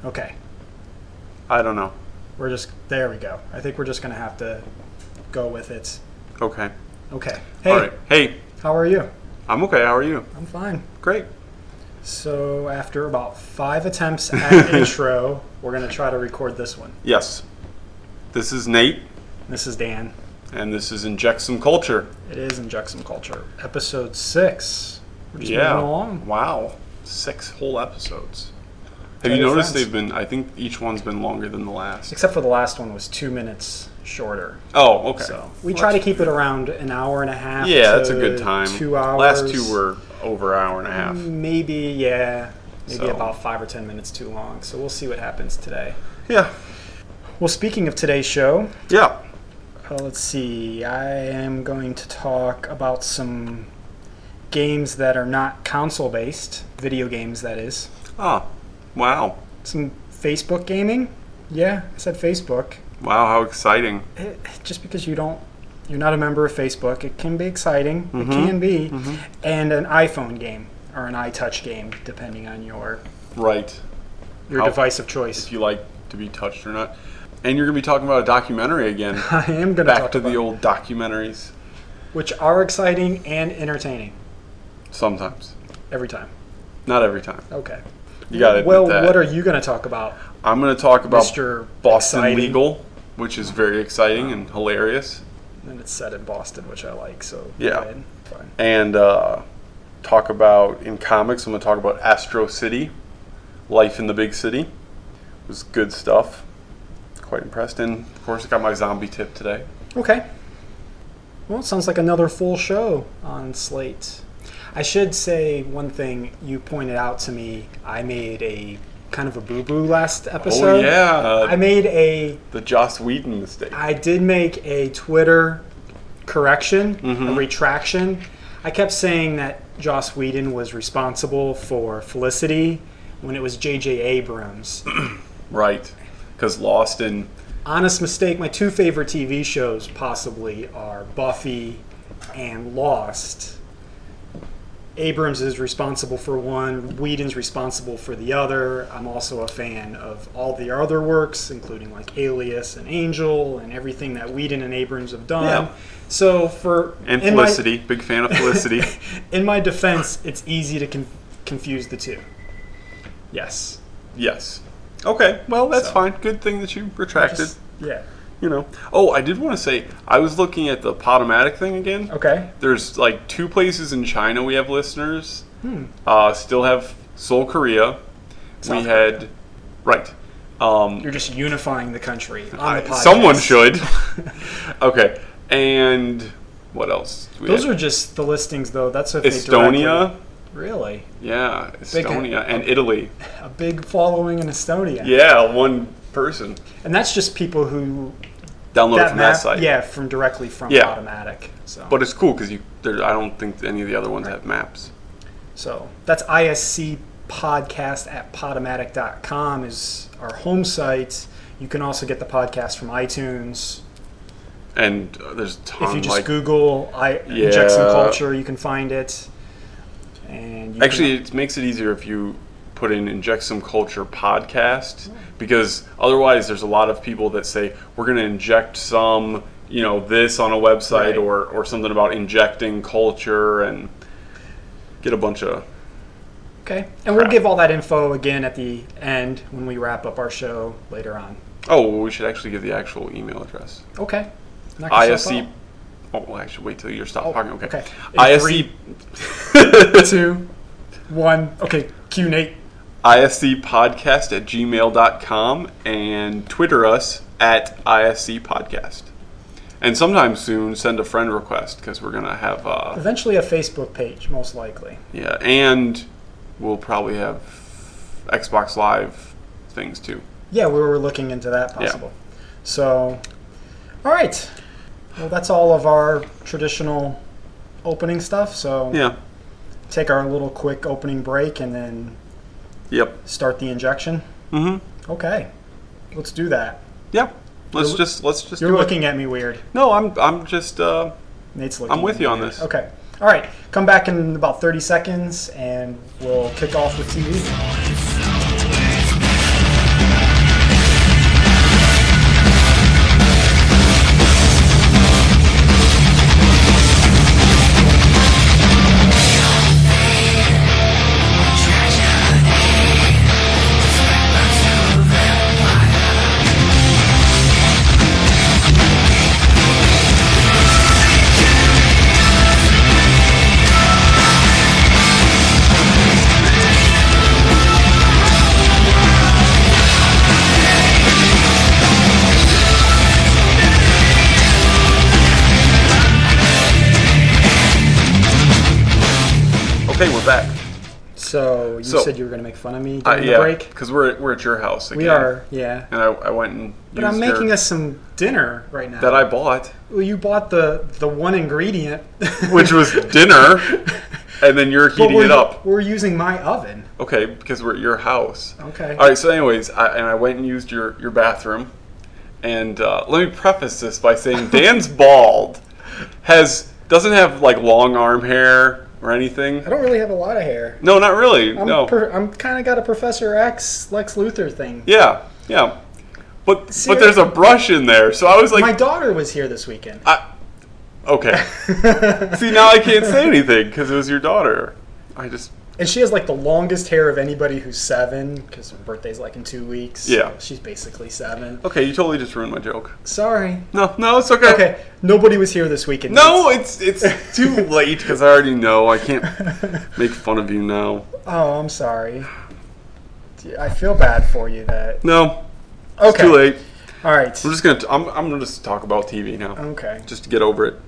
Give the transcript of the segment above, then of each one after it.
Okay. I don't know. There we go. I think we're just going to have to go with it. Okay. Okay. Hey. All right. Hey. How are you? I'm okay. How are you? I'm fine. Great. So after about 5 attempts at intro, we're going to try to record this one. Yes. This is Nate. This is Dan. And this is Inject Some Culture. It is Inject Some Culture. Episode 6. We're just moving along. Wow. 6 whole episodes. Have you noticed I think each one's been longer than the last? Except for the last one was 2 minutes shorter. Oh, okay. So we try to keep it around an hour and a half. Yeah, that's a good time. 2 hours. Last 2 were over an hour and a half. Maybe about 5 or 10 minutes too long. So we'll see what happens today. Yeah. Well, speaking of today's show. Yeah. Let's see. I am going to talk about some games that are not console-based. Video games, that is. Oh, wow. Some Facebook gaming. Yeah, I said Facebook. Wow, how exciting. Just because you're not a member of Facebook, it can be exciting. Mm-hmm. It can be. Mm-hmm. And an iPhone game or an iTouch game, depending on your device of choice. If you like to be touched or not. And you're going to be talking about a documentary again. I am going to talk about to the old documentaries. Which are exciting and entertaining. Sometimes. Every time. Not every time. Okay. You got to admit Well, that. what are you going to talk about? I'm going to talk about Mr. Boston Exciting. Legal, which is very exciting and hilarious. And it's set in Boston, which I like, so yeah. Go ahead. Fine. And talk about, in comics, I'm going to talk about Astro City, Life in the Big City. It was good stuff. Quite impressed. And, of course, I got my zombie tip today. Okay. Well, it sounds like another full show on Slate. I should say one thing. You pointed out to me I made a kind of a boo-boo last episode. Oh, yeah. I made the Joss Whedon mistake. I did make a Twitter correction, Mm-hmm. a retraction. I kept saying that Joss Whedon was responsible for Felicity when it was J.J. Abrams. Right. Because Lost and... Honest mistake. My 2 favorite TV shows possibly are Buffy and Lost. Abrams is responsible for one. Whedon's responsible for the other. I'm also a fan of all the other works, including like Alias and Angel and everything that Whedon and Abrams have done. Yeah. So And Felicity. Big fan of Felicity. In my defense, it's easy to confuse the two. Yes. Yes. Okay. Well, that's So. fine. Good thing that you retracted. Yeah. You know. Oh, I did want to say, I was looking at the Podomatic thing again. Okay. There's like 2 places in China we have listeners. Still have Seoul, Korea. South we had... Right. You're just unifying the country on the podcast. Someone should. Okay. And what else? Those are just the listings, though. That's if Estonia. Really? Yeah, Estonia and Italy. A big following in Estonia. Yeah, 1 person. And that's just people who Download from that site. Yeah, directly from Yeah. Podomatic. So. But it's cool because I don't think any of the other ones have maps. So that's ISC podcast at Podomatic.com is our home site. You can also get the podcast from iTunes. And there's a ton. If you just Google Inject Some Culture, you can find it. And it makes it easier if you put in Inject Some Culture podcast, because otherwise there's a lot of people that say we're going to inject some, this on a website, right, or something about injecting culture, and get a bunch of Okay. And we'll give all that info again at the end when we wrap up our show later on. Oh, well, we should actually give the actual email address. Okay. ISC. Oh, well, actually, wait till you're stopped talking. Okay. ISC. 3, 2, 1. Okay. Cue Nate. ISCpodcast@gmail.com, and Twitter us at ISCpodcast. And sometime soon, send a friend request, because we're going to have... eventually a Facebook page, most likely. Yeah, and we'll probably have Xbox Live things, too. Yeah, we were looking into that possible. Yeah. So, all right. Well, that's all of our traditional opening stuff. So, yeah, take our little quick opening break and then start the injection. Mm-hmm. Okay, let's do that. Yeah, let's just. You're looking at me weird. No, I'm just. Nate's looking. I'm with you on weird. this. Okay. All right. Come back in about 30 seconds, and we'll kick off with TV. Okay, we're back. So you So, said you were going to make fun of me during the Yeah, break? because we're at your house again. We are, yeah. And I went and But I'm used making your- us some dinner right now. that I bought, Well, you bought the one ingredient. which was dinner, and then you're But heating it up. We're using my oven. Okay, because we're at your house. Okay. All right, so anyways, I went and used your bathroom. And let me preface this by saying Dan's bald, doesn't have like long arm hair or anything. I don't really have a lot of hair. No, not really. No. I'm kind of got a Professor X Lex Luthor thing. Yeah. But See, there's a brush in there, so I was like, My daughter was here this weekend. okay. See, now I can't say anything because it was your daughter. And she has like the longest hair of anybody who's 7, because her birthday's like in 2 weeks. Yeah. So she's basically 7. Okay, you totally just ruined my joke. Sorry. No, it's okay. Okay, nobody was here this weekend. No, it's too late because I already know. I can't make fun of you now. Oh, I'm sorry. I feel bad for you that. No, Okay. it's too late. All right. I'm just gonna. I'm gonna just talk about TV now. Okay. Just to get over it.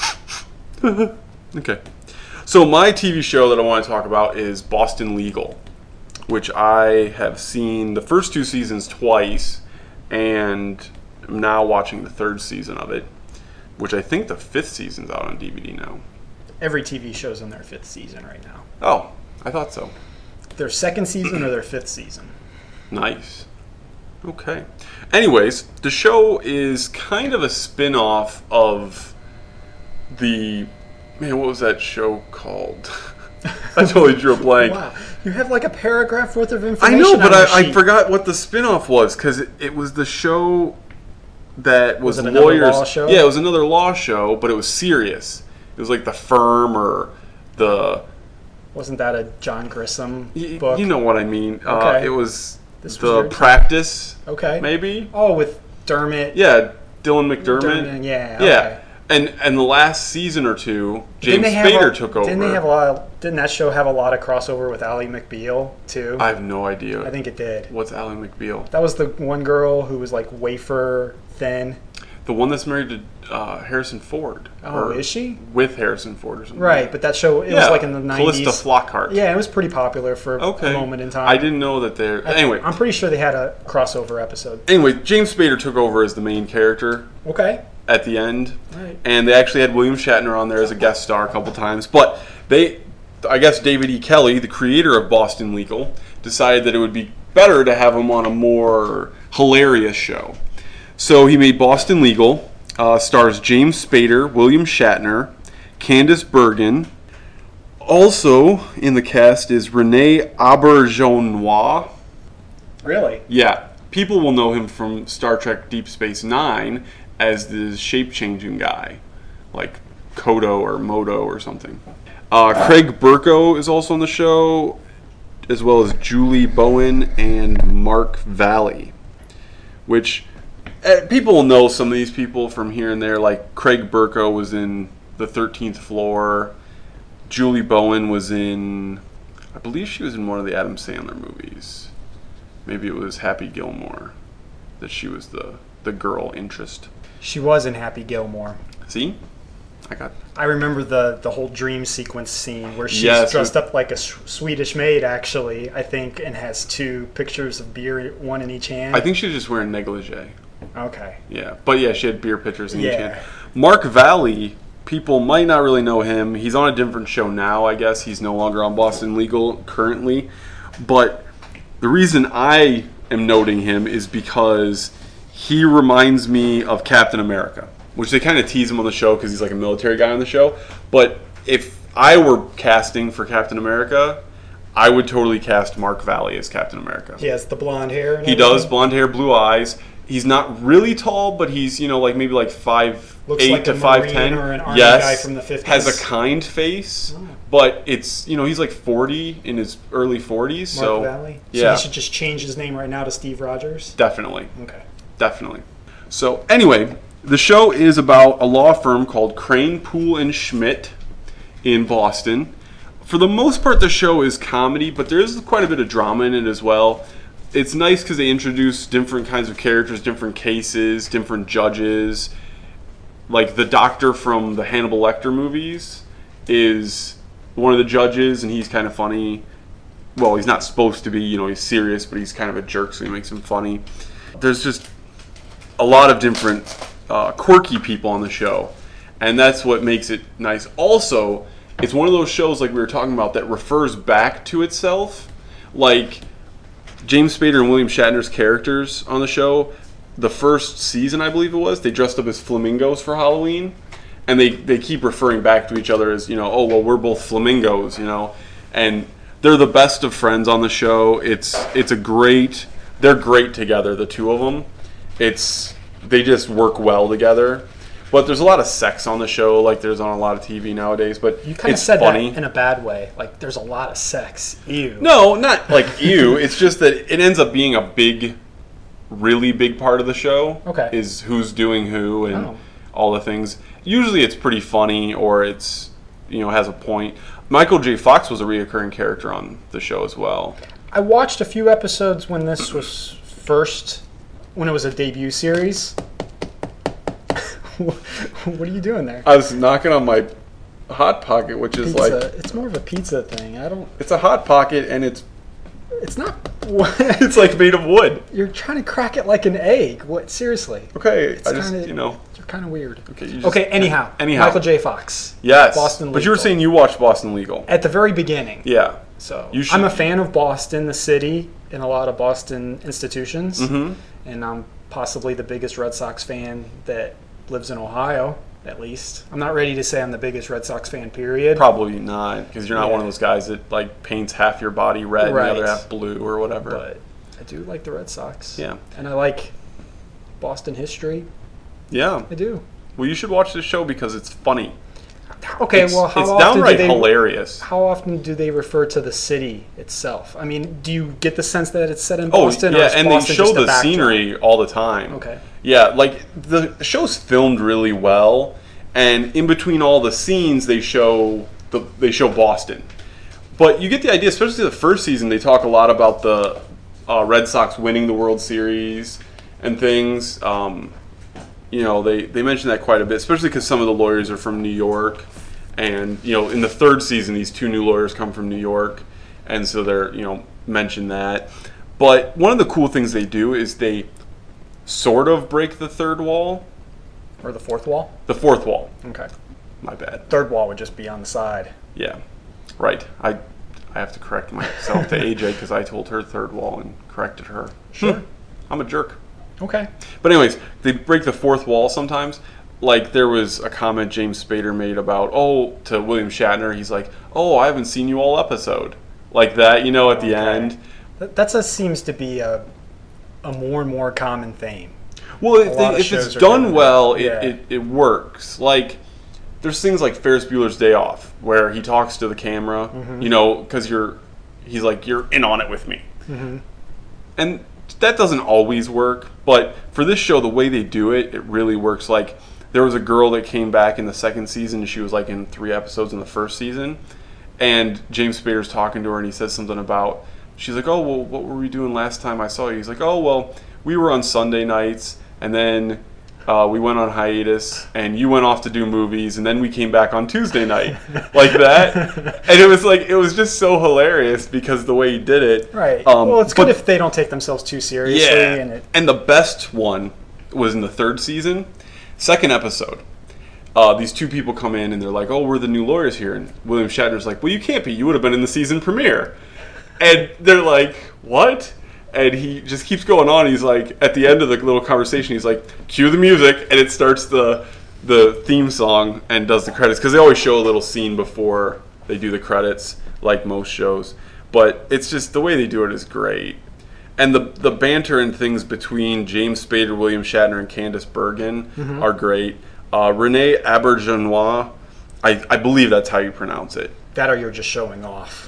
Okay. So my TV show that I want to talk about is Boston Legal, which I have seen the first 2 seasons twice, and I'm now watching the 3rd season of it, which I think the 5th season's out on DVD now. Every TV show's in their 5th season right now. Oh, I thought so. Their 2nd season or their 5th season. Nice. Okay. Anyways, the show is kind of a spin-off of the... Man, what was that show called? I totally drew a blank. Wow. You have like a paragraph worth of I information. know, but on your I sheet. forgot what the spin-off was, because it was the show that was it another lawyers. law show? Yeah, it was another law show, but it was serious. It was like The Firm or the... Wasn't that a John Grissom book? You know what I mean. Okay. It was This was The your- Practice, Okay. maybe? Oh, with Dermot. Yeah, Dylan McDermott. Dermot, yeah. Yeah. Okay. And the last season or two, Didn't James they have Spader took over. Didn't that show have a lot of crossover with Ally McBeal too? I have no idea. I think it did. What's Ally McBeal? That was the one girl who was like wafer thin. The one that's married to Harrison Ford. Oh, Or is she? with Harrison Ford or something. Right, but that show, it was like in the 90s. Callista Flockhart. Yeah, it was pretty popular for Okay. a moment in time. I didn't know that they're... Anyway, I'm pretty sure they had a crossover episode. James Spader took over as the main character Okay. at the end. Right. And they actually had William Shatner on there as a guest star a couple times. But I guess David E. Kelley, the creator of Boston Legal, decided that it would be better to have him on a more hilarious show. So he made Boston Legal, stars James Spader, William Shatner, Candice Bergen. Also in the cast is Renee Auberjonois. Really? Yeah, people will know him from Star Trek Deep Space Nine as the shape-changing guy, like Kodo or Modo or something. Craig Burko is also on the show, as well as Julie Bowen and Mark Valley, which people will know some of these people from here and there. Like Craig Burko was in The 13th Floor. Julie Bowen was in, I believe she was in one of the Adam Sandler movies. Maybe it was Happy Gilmore that she was the girl interest. She was in Happy Gilmore. See? I remember the whole dream sequence scene where she's Yes, dressed up like a Swedish maid, actually, I think, and has 2 pictures of beer, one in each hand. I think she was just wearing negligee. Okay. Yeah. But yeah, she had beer pitchers in each Yeah. hand. Mark Valley, people might not really know him. He's on a different show now, I guess. He's no longer on Boston Legal currently. But the reason I am noting him is because he reminds me of Captain America, which they kind of tease him on the show because he's like a military guy on the show. But if I were casting for Captain America, I would totally cast Mark Valley as Captain America. He has the blonde hair. And He does, blonde hair, blue eyes. He's not really tall, but he's, like maybe like 5'8" like to a 5'10". Marine or an Army Yes, guy from the 50s. has a kind face, but it's he's like 40 in his early 40s. Mark So Valley? yeah, So he should just change his name right now to Steve Rogers? definitely. Okay. Definitely. So anyway, the show is about a law firm called Crane, Poole and Schmidt in Boston. For the most part, the show is comedy, but there is quite a bit of drama in it as well. It's nice because they introduce different kinds of characters, different cases, different judges. Like the doctor from the Hannibal Lecter movies is one of the judges, and he's kind of funny. Well, he's not supposed to be, he's serious, but he's kind of a jerk, so he makes him funny. There's just a lot of different quirky people on the show, and that's what makes it nice. Also, it's one of those shows, like we were talking about, that refers back to itself. Like, James Spader and William Shatner's characters on the show, the first season, I believe it was, they dressed up as flamingos for Halloween, and they keep referring back to each other as, oh, well, we're both flamingos, and they're the best of friends on the show. They're great together, the two of them. They just work well together. But there's a lot of sex on the show, like there's on a lot of TV nowadays. But you kind of said funny. That in a bad way. Like, there's a lot of sex. Ew. No, not like ew. It's just that it ends up being a really big part of the show. Okay. Is who's doing who and all the things. Usually it's pretty funny, or it's has a point. Michael J. Fox was a reoccurring character on the show as well. I watched a few episodes when this was when it was a debut series. What are you doing there? I was knocking on my Hot Pocket, which is pizza. It's more of a pizza thing. It's a Hot Pocket, and it's not. It's like made of wood. You're trying to crack it like an egg. What? Seriously? Okay, You're kind of weird. Okay. Anyhow. Michael J. Fox. Yes. Boston Legal. But you were saying you watched Boston Legal at the very beginning. Yeah. So I'm a fan of Boston, the city, and a lot of Boston institutions, and I'm possibly the biggest Red Sox fan that lives in Ohio, at least. I'm not ready to say I'm the biggest Red Sox fan, period. Probably not, because you're not one of those guys that like paints half your body red and the other half blue or whatever. But I do like the Red Sox. Yeah. And I like Boston history. Yeah. I do. Well, you should watch this show because it's funny. Okay, it's often downright hilarious. How often do they refer to the city itself? I mean, do you get the sense that it's set in Boston? And they show the scenery all the time. Okay. Yeah, like the show's filmed really well, and in between all the scenes, they show Boston. But you get the idea, especially the first season. They talk a lot about the Red Sox winning the World Series and things. They mention that quite a bit, especially because some of the lawyers are from New York. And, in the third season, these two new lawyers come from New York. And so they're, mention that. But one of the cool things they do is they sort of break the third wall. Or the fourth wall? The fourth wall. Okay. My bad. Third wall would just be on the side. Yeah. Right. I have to correct myself to AJ because I told her third wall and corrected her. Sure. I'm a jerk. Okay. But anyways, they break the fourth wall sometimes. Like, there was a comment James Spader made about, to William Shatner. He's like, I haven't seen you all episode. Like that, at the end. That seems to be a more and more common theme. Well, if it's done well, it works. Like, there's things like Ferris Bueller's Day Off, where he talks to the camera, because he's like, you're in on it with me. Mm-hmm. And that doesn't always work, but for this show, the way they do it, it really works. Like, there was a girl that came back in the second season, and she was like in 3 episodes in the first season, and James Spader's talking to her, and he says something about, she's like, what were we doing last time I saw you? He's like, we were on Sunday nights, and then we went on hiatus, and you went off to do movies, and then we came back on Tuesday night, like that. And it was just so hilarious because the way he did it. Right. It's good if they don't take themselves too seriously. Yeah. And the best one was in the third season, second episode. These two people come in, and they're like, we're the new lawyers here. And William Shatner's like, well, you can't be. You would have been in the season premiere. And they're like, what? And he just keeps going on. He's like, at the end of the little conversation, he's like, cue the music, and it starts the theme song and does the credits. Because they always show a little scene before they do the credits, like most shows. But it's just, the way they do it is great. And the banter and things between James Spader, William Shatner, and Candice Bergen are great. Renee Auberjonois, I believe that's how you pronounce it. That or you're just showing off.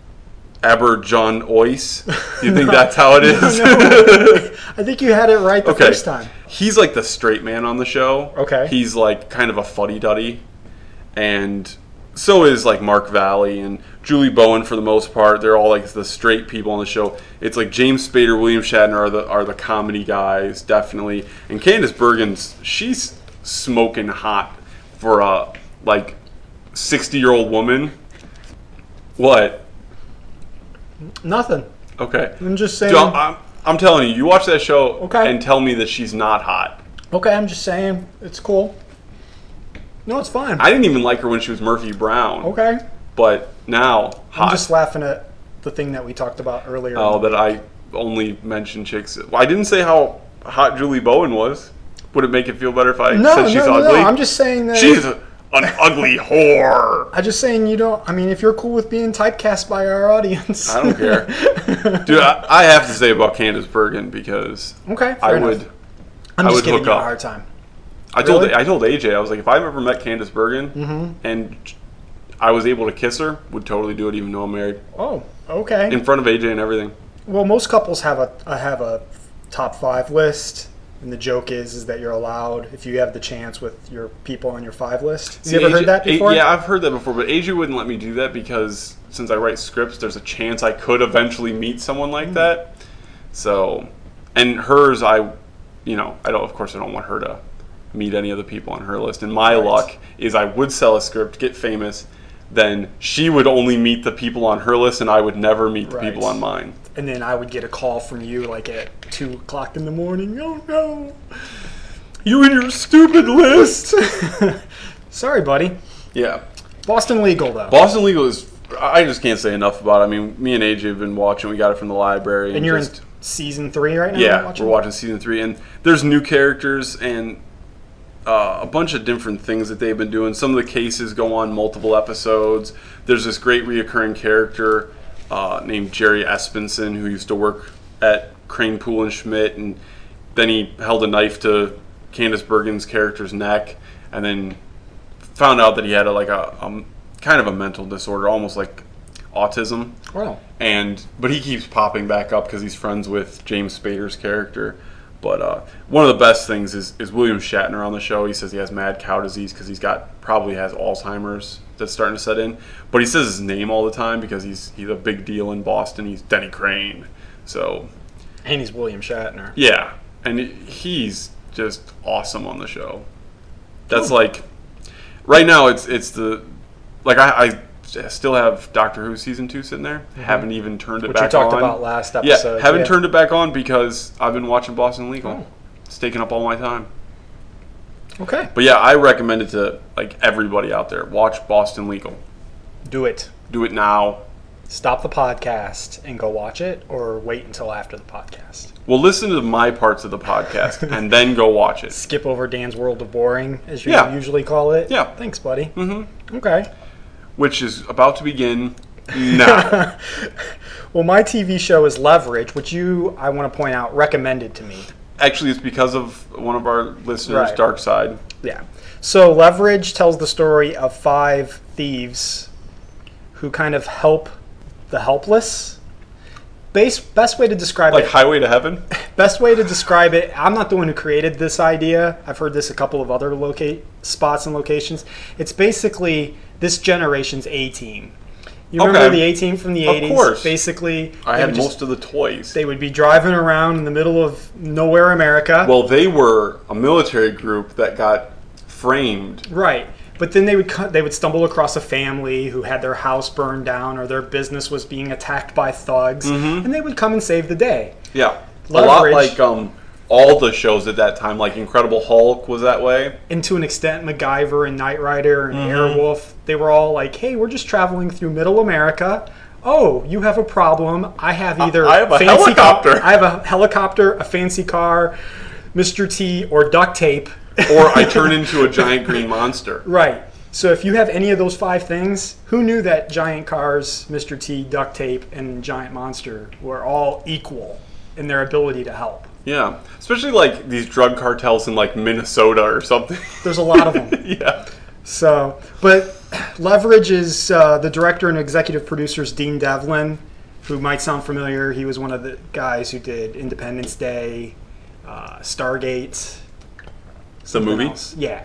Auberjonois. Do you think that's how it is? No. I think you had it right the first time. He's like the straight man on the show. Okay. He's like kind of a fuddy-duddy. And so is like Mark Valley and Julie Bowen for the most part. They're all like the straight people on the show. It's like James Spader, William Shatner are the comedy guys, definitely. And Candice Bergen, she's smoking hot for a like 60-year-old woman. What? Nothing. Okay. I'm just saying. Dude, I'm telling you, you watch that show Okay. and tell me that she's not hot. Okay, I'm just saying. It's cool. No, it's fine. I didn't even like her when she was Murphy Brown. Okay. But now, hot. I'm just laughing at the thing that we talked about earlier. Oh, that I only mentioned chicks. Well, I didn't say how hot Julie Bowen was. Would it make it feel better if I said she's ugly? No. I'm just saying that. She's an ugly whore. I'm just saying you don't. I mean, if you're cool with being typecast by our audience, I don't care. Dude, I have to say about Candace Bergen because okay, fair I enough. would. I'm I just would giving hook you a up. hard time. I Really? told AJ, I was like, if I've ever met Candace Bergen and I was able to kiss her, would totally do it even though I'm married. Oh, okay. In front of AJ and everything. Well, most couples have a top 5 list, and the joke is that you're allowed if you have the chance with your people on your 5 list. Have you ever heard that before? Yeah, I've heard that before, but AJ wouldn't let me do that because since I write scripts, there's a chance I could eventually meet someone like that. So, and hers, I don't. Of course, I don't want her to meet any of the people on her list. And my luck is I would sell a script, get famous, then she would only meet the people on her list, and I would never meet the people on mine. And then I would get a call from you like at 2 o'clock in the morning. Oh no, you and your stupid list. Sorry, buddy. Yeah. Boston Legal though. Boston Legal is. I just can't say enough about it. I mean, me and AJ have been watching. We got it from the library. And you're in season 3 right now? Yeah, we're watching season 3, and there's new characters and a bunch of different things that they've been doing. Some of the cases go on multiple episodes. There's this great reoccurring character named Jerry Espenson who used to work at Crane, Pool and Schmidt, and then he held a knife to Candace Bergen's character's neck, and then found out that he had a kind of a mental disorder, almost like autism. Wow. But he keeps popping back up because he's friends with James Spader's character. But one of the best things is William Shatner on the show. He says he has mad cow disease because probably has Alzheimer's that's starting to set in. But he says his name all the time because he's a big deal in Boston. He's Denny Crane. So. And he's William Shatner. Yeah, and he's just awesome on the show. That's like right now it's the like I still have Doctor Who season 2 sitting there. Haven't even turned it back on. Which you talked about last episode. Yeah, haven't turned it back on because I've been watching Boston Legal. It's taking up all my time. Okay. But yeah, I recommend it to like everybody out there. Watch Boston Legal. Do it. Do it now. Stop the podcast and go watch it, or wait until after the podcast. Well, listen to my parts of the podcast and then go watch it. Skip over Dan's World of Boring, as you Yeah. usually call it. Yeah. Thanks, buddy. Mm-hmm. Okay. Which is about to begin now. Well, my TV show is Leverage, which I want to point out, recommended to me. Actually, it's because of one of our listeners, Right. Dark Side. Yeah. So Leverage tells the story of 5 thieves who kind of help the helpless. Best way to describe Like it. Highway to Heaven? Best way to describe it. I'm not the one who created this idea. I've heard this a couple of other spots and locations. It's basically this generation's A-Team. You remember the A-Team from the 80s? Of course. Basically, I had most of the toys. they would be driving around in the middle of nowhere America. Well, they were a military group that got framed. Right. But then they would stumble across a family who had their house burned down or their business was being attacked by thugs, and they would come and save the day. Yeah. Leverage. A lot like all the shows at that time, like Incredible Hulk was that way. And to an extent, MacGyver and Knight Rider and Airwolf, they were all like, hey, we're just traveling through middle America. Oh, you have a problem. I have either I have a helicopter. I have a helicopter, a fancy car, Mr. T, or duct tape. Or I turn into a giant green monster. Right. So if you have any of those 5 things, who knew that giant cars, Mr. T, duct tape, and giant monster were all equal in their ability to help? Yeah. Especially like these drug cartels in like Minnesota or something. There's a lot of them. Yeah. So, but Leverage is the director and executive producers Dean Devlin, who might sound familiar. He was one of the guys who did Independence Day, Stargate. The movie? Else. Yeah.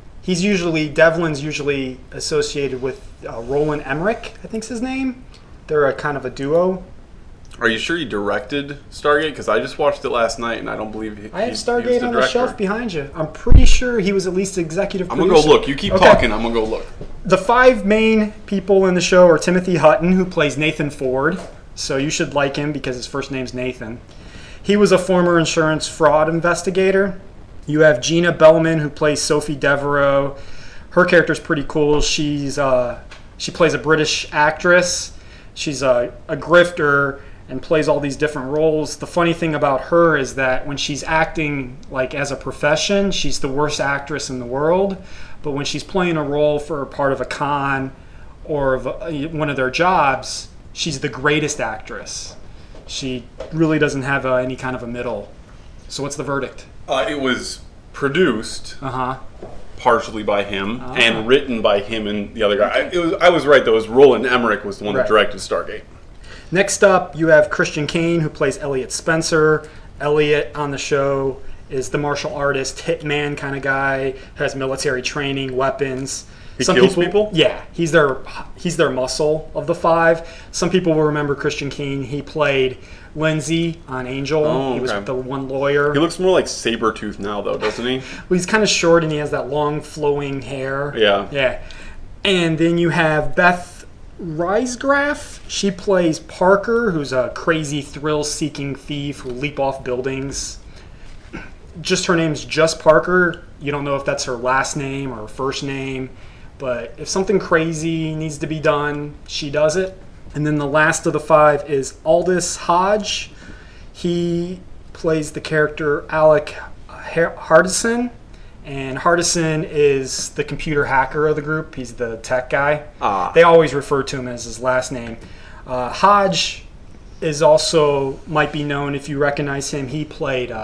Devlin's usually associated with Roland Emmerich, I think's his name. They're a kind of a duo. Are you sure he directed Stargate? Because I just watched it last night, and I don't believe I have he was Stargate the on the director. shelf behind you. I'm pretty sure he was at least executive I'm producer. going to go look. You keep talking. I'm going to go look. The 5 main people in the show are Timothy Hutton, who plays Nathan Ford. So you should like him because his first name's Nathan. He was a former insurance fraud investigator. You have Gina Bellman, who plays Sophie Devereaux. Her character's pretty cool. She plays a British actress. She's a grifter and plays all these different roles. The funny thing about her is that when she's acting like as a profession, she's the worst actress in the world. But when she's playing a role for part of a con or of one of their jobs, she's the greatest actress. She really doesn't have any kind of a middle. So what's the verdict? It was produced partially by him and written by him and the other guy. I was right, though. It was Roland Emmerich was the one that directed Stargate. Next up, you have Christian Kane, who plays Elliot Spencer. Elliot on the show is the martial artist, hitman kind of guy, has military training, weapons. He kills people? Yeah, he's their muscle of the 5. Some people will remember Christian Kane. He played Lindsay on Angel. Oh, he was the one lawyer. He looks more like Sabretooth now, though, doesn't he? Well, he's kind of short and he has that long flowing hair. Yeah. Yeah. And then you have Beth Riesgraf. She plays Parker, who's a crazy thrill-seeking thief who leap off buildings. Just her name's just Parker. You don't know if that's her last name or her first name. But if something crazy needs to be done, she does it. And then the last of the 5 is Aldous Hodge. He plays the character Alec Hardison. And Hardison is the computer hacker of the group. He's the tech guy. They always refer to him as his last name. Hodge is also, might be known if you recognize him. He played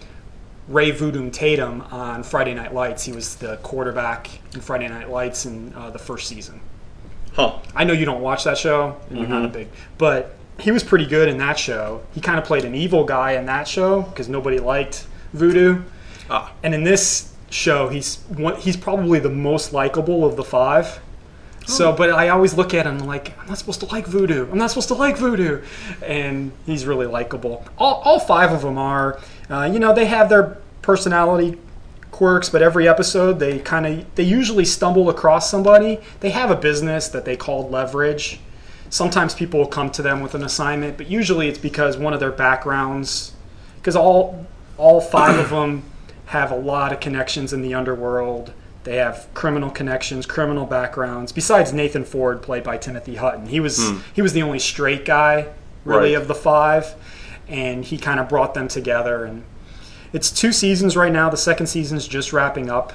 Ray Voodoo Tatum on Friday Night Lights. He was the quarterback in Friday Night Lights in the first season. I know you don't watch that show, and you're not a big, but he was pretty good in that show. He kind of played an evil guy in that show because nobody liked Voodoo. And in this show, he's probably the most likable of the 5. So, but I always look at him like, I'm not supposed to like Voodoo. I'm not supposed to like Voodoo. And he's really likable. All 5 of them are, they have their personality quirks, but every episode they usually stumble across somebody. They have a business that they call Leverage. Sometimes people will come to them with an assignment, but usually it's because one of their backgrounds, because all 5 of them have a lot of connections in the underworld. They have criminal connections, criminal backgrounds. Besides Nathan Ford, played by Timothy Hutton, he was the only straight guy really of the 5, and he kind of brought them together. And it's 2 seasons right now. The second season's just wrapping up,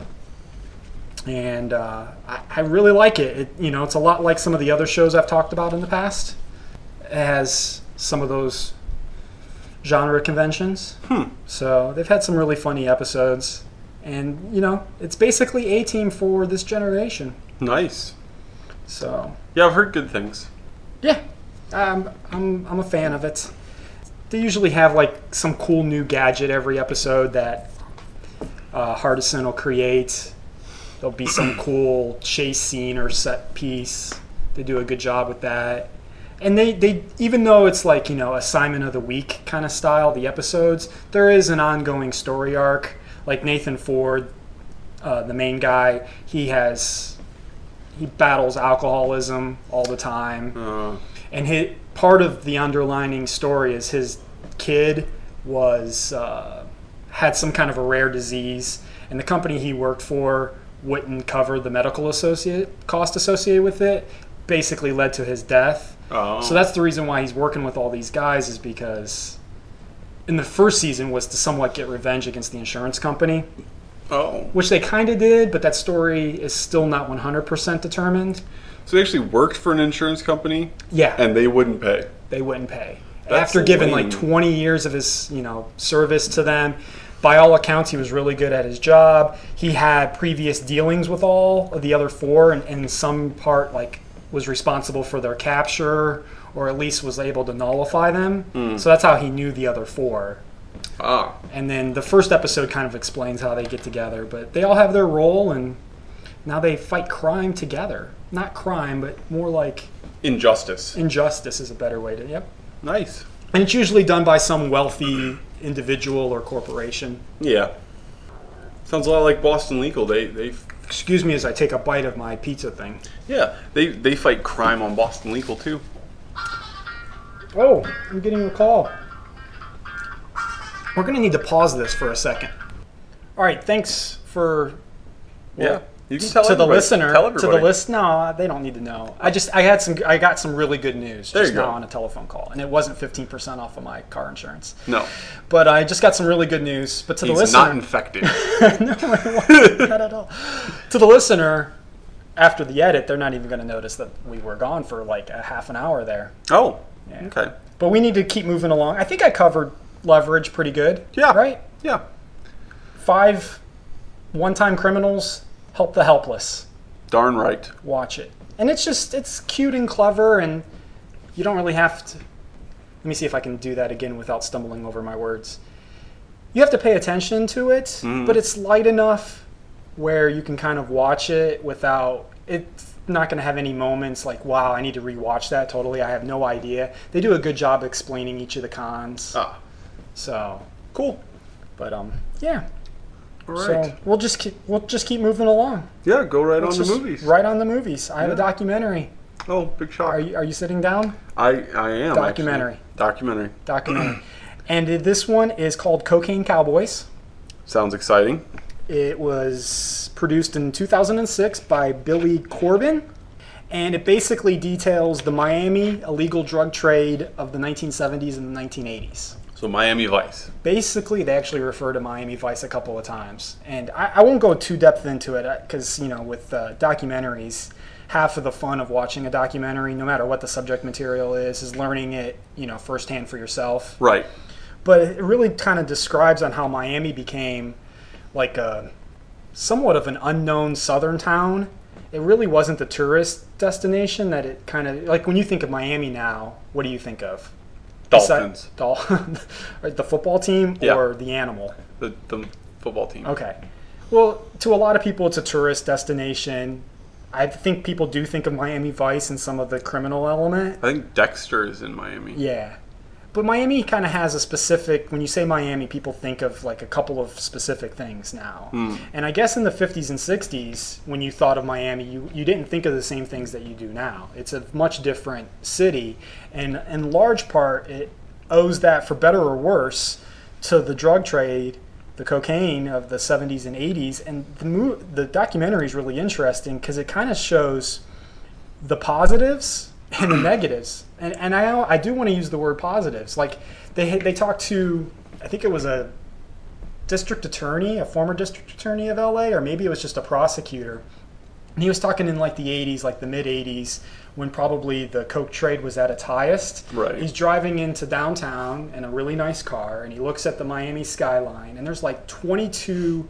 and I really like it. It's a lot like some of the other shows I've talked about in the past. It has some of those genre conventions, so they've had some really funny episodes. And, it's basically A-Team for this generation. Nice. So. Yeah, I've heard good things. Yeah. I'm a fan of it. They usually have, some cool new gadget every episode that Hardison will create. There'll be some cool chase scene or set piece. They do a good job with that. And they even though it's assignment of the week kind of style, the episodes, there is an ongoing story arc. Like Nathan Ford, the main guy, he battles alcoholism all the time. And part of the underlining story is his kid had some kind of a rare disease, and the company he worked for wouldn't cover the medical cost associated with it, basically led to his death. So that's the reason why he's working with all these guys, is because in the first season was to somewhat get revenge against the insurance company. Which they kind of did, but that story is still not 100% determined. So they actually worked for an insurance company? Yeah. And they wouldn't pay? They wouldn't pay. That's After giving lame. 20 years of his, service to them, by all accounts, he was really good at his job. He had previous dealings with all of the other 4, and in some part, was responsible for their capture, or at least was able to nullify them. So that's how he knew the other 4. And then the first episode kind of explains how they get together, but they all have their role, and now they fight crime together. Not crime, but more like injustice. Injustice is a better way to, Nice. And it's usually done by some wealthy individual or corporation. Yeah. Sounds a lot like Boston Legal. They Excuse me as I take a bite of my pizza thing. Yeah, they fight crime on Boston Legal too. Oh, I'm getting a call. We're going to need to pause this for a second. All right, thanks for... Yeah, you can tell to the everybody. listener. Tell everybody. No, they don't need to know. I got some really good news There just you go. now on a telephone call, and it wasn't 15% off of my car insurance. No, But I just got some really good news. But to the he's listener, not infected. no, it wasn't not at all. To the listener, after the edit, they're not even going to notice that we were gone for like a half an hour there. Oh, Yeah. okay. But we need to keep moving along. I think I covered leverage pretty good. Yeah. Right? Yeah. 5 one-time criminals help the helpless. Darn right. Watch it. And it's cute and clever, and you don't really have to... Let me see if I can do that again without stumbling over my words. You have to pay attention to it, but it's light enough where you can kind of watch it without... It's not going to have any moments like, wow, I need to rewatch that totally. I have no idea. They do a good job explaining each of the cons. Ah, So, cool. but yeah. All right. So we'll just keep moving along. Yeah, go right Let's on the just- movies. Right on the movies. I have a Yeah. documentary. Oh, big shock. Are you sitting down? I am Documentary. Actually. Documentary. Documentary. And this one is called Cocaine Cowboys. Sounds exciting. It was produced in 2006 by Billy Corbin, and it basically details the Miami illegal drug trade of the 1970s and the 1980s. So Miami Vice. Basically, they actually refer to Miami Vice a couple of times. And I won't go too depth into it because, with documentaries, half of the fun of watching a documentary, no matter what the subject material is learning it, firsthand for yourself. Right. But it really kind of describes on how Miami became like a somewhat of an unknown southern town. It really wasn't the tourist destination that it kind of, like when you think of Miami now, what do you think of? Dolphins. The football team Yeah. or the animal? The football team. Okay. Well, to a lot of people, it's a tourist destination. I think people do think of Miami Vice and some of the criminal element. I think Dexter is in Miami. Yeah. But Miami kind of has a specific, when you say Miami, people think of like a couple of specific things now. And I guess in the 50s and 60s, when you thought of Miami, you didn't think of the same things that you do now. It's a much different city. And in large part, it owes that, for better or worse, to the drug trade, the cocaine of the 70s and 80s. And the documentary is really interesting because it kind of shows the positives and the negatives. And I do want to use the word positives. Like they talked to, I think it was a district attorney, a former district attorney of LA, or maybe it was just a prosecutor. And he was talking in like the 80s, like the mid 80s, when probably the coke trade was at its highest. Right. He's driving into downtown in a really nice car, and he looks at the Miami skyline, and there's like 22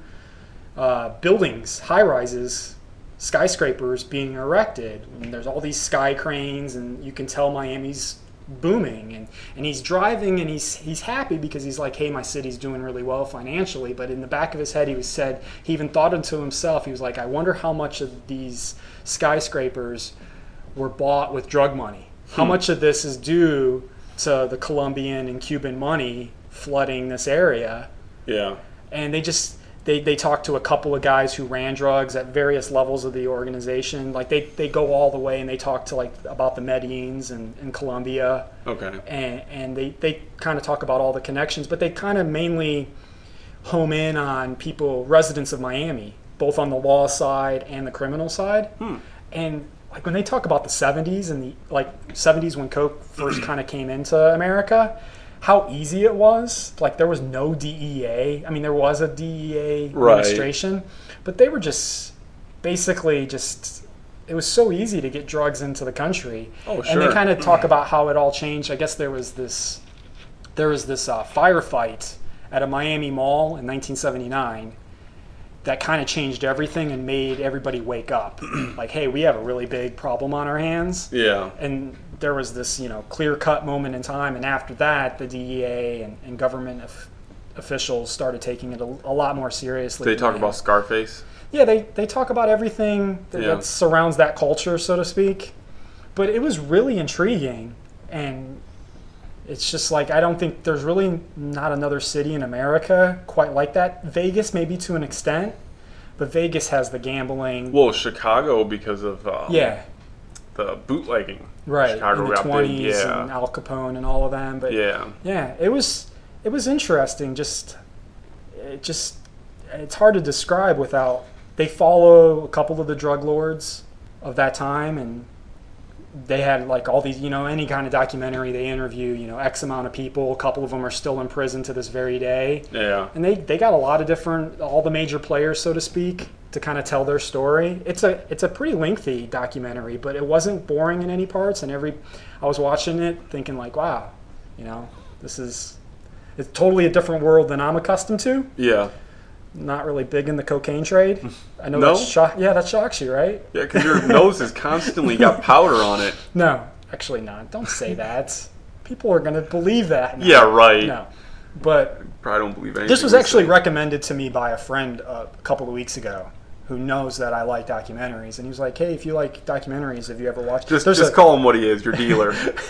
buildings, high rises, skyscrapers being erected, and there's all these sky cranes, and you can tell Miami's booming, and he's driving, and he's happy because he's like, hey, my city's doing really well financially. But in the back of his head, he even thought into himself, he was like, I wonder how much of these skyscrapers were bought with drug money. How much of this is due to the Colombian and Cuban money flooding this area? Yeah. And they talked to a couple of guys who ran drugs at various levels of the organization. Like they go all the way, and they talk to like about the Medellins in Colombia. Okay. And they kind of talk about all the connections, but they kind of mainly home in on residents of Miami, both on the law side and the criminal side. And like when they talk about the 70s and the 70s when coke first kind of came into America, how easy it was. Like there was no DEA. I mean, there was a DEA administration, but they were just basically it was so easy to get drugs into the country. Oh, sure. And they kind of talk about how it all changed. I guess there was this firefight at a Miami mall in 1979 that kind of changed everything and made everybody wake up. Like, hey, we have a really big problem on our hands. Yeah. And there was this, clear-cut moment in time, and after that, the DEA and government officials started taking it a lot more seriously. They talk about Scarface. Yeah, they talk about everything that surrounds that culture, so to speak. But it was really intriguing, and it's just like, I don't think there's really not another city in America quite like that. Vegas, maybe to an extent, But Vegas has the gambling. Well, Chicago because of Yeah, the bootlegging. right. Chicago in the got big, 20s yeah. and Al Capone and all of them. But Yeah. it was interesting. It's hard to describe without. They follow a couple of the drug lords of that time, and they had like all these, any kind of documentary they interview, X amount of people. A couple of them are still in prison to this very day. Yeah. And they got a lot of all the major players, so to speak, to kind of tell their story. It's a pretty lengthy documentary, but it wasn't boring in any parts. And I was watching it thinking like, wow, it's totally a different world than I'm accustomed to. Yeah. Not really big in the cocaine trade. I know No? that shocks you, right? Yeah, because your nose has constantly got powder on it. No, actually not. Don't say that. People are going to believe that. No. Yeah, right. No. But Probably don't believe anything. this was we actually say. recommended to me by a friend a couple of weeks ago who knows that I like documentaries. And he was like, hey, if you like documentaries, have you ever watched... Just call him what he is, your dealer.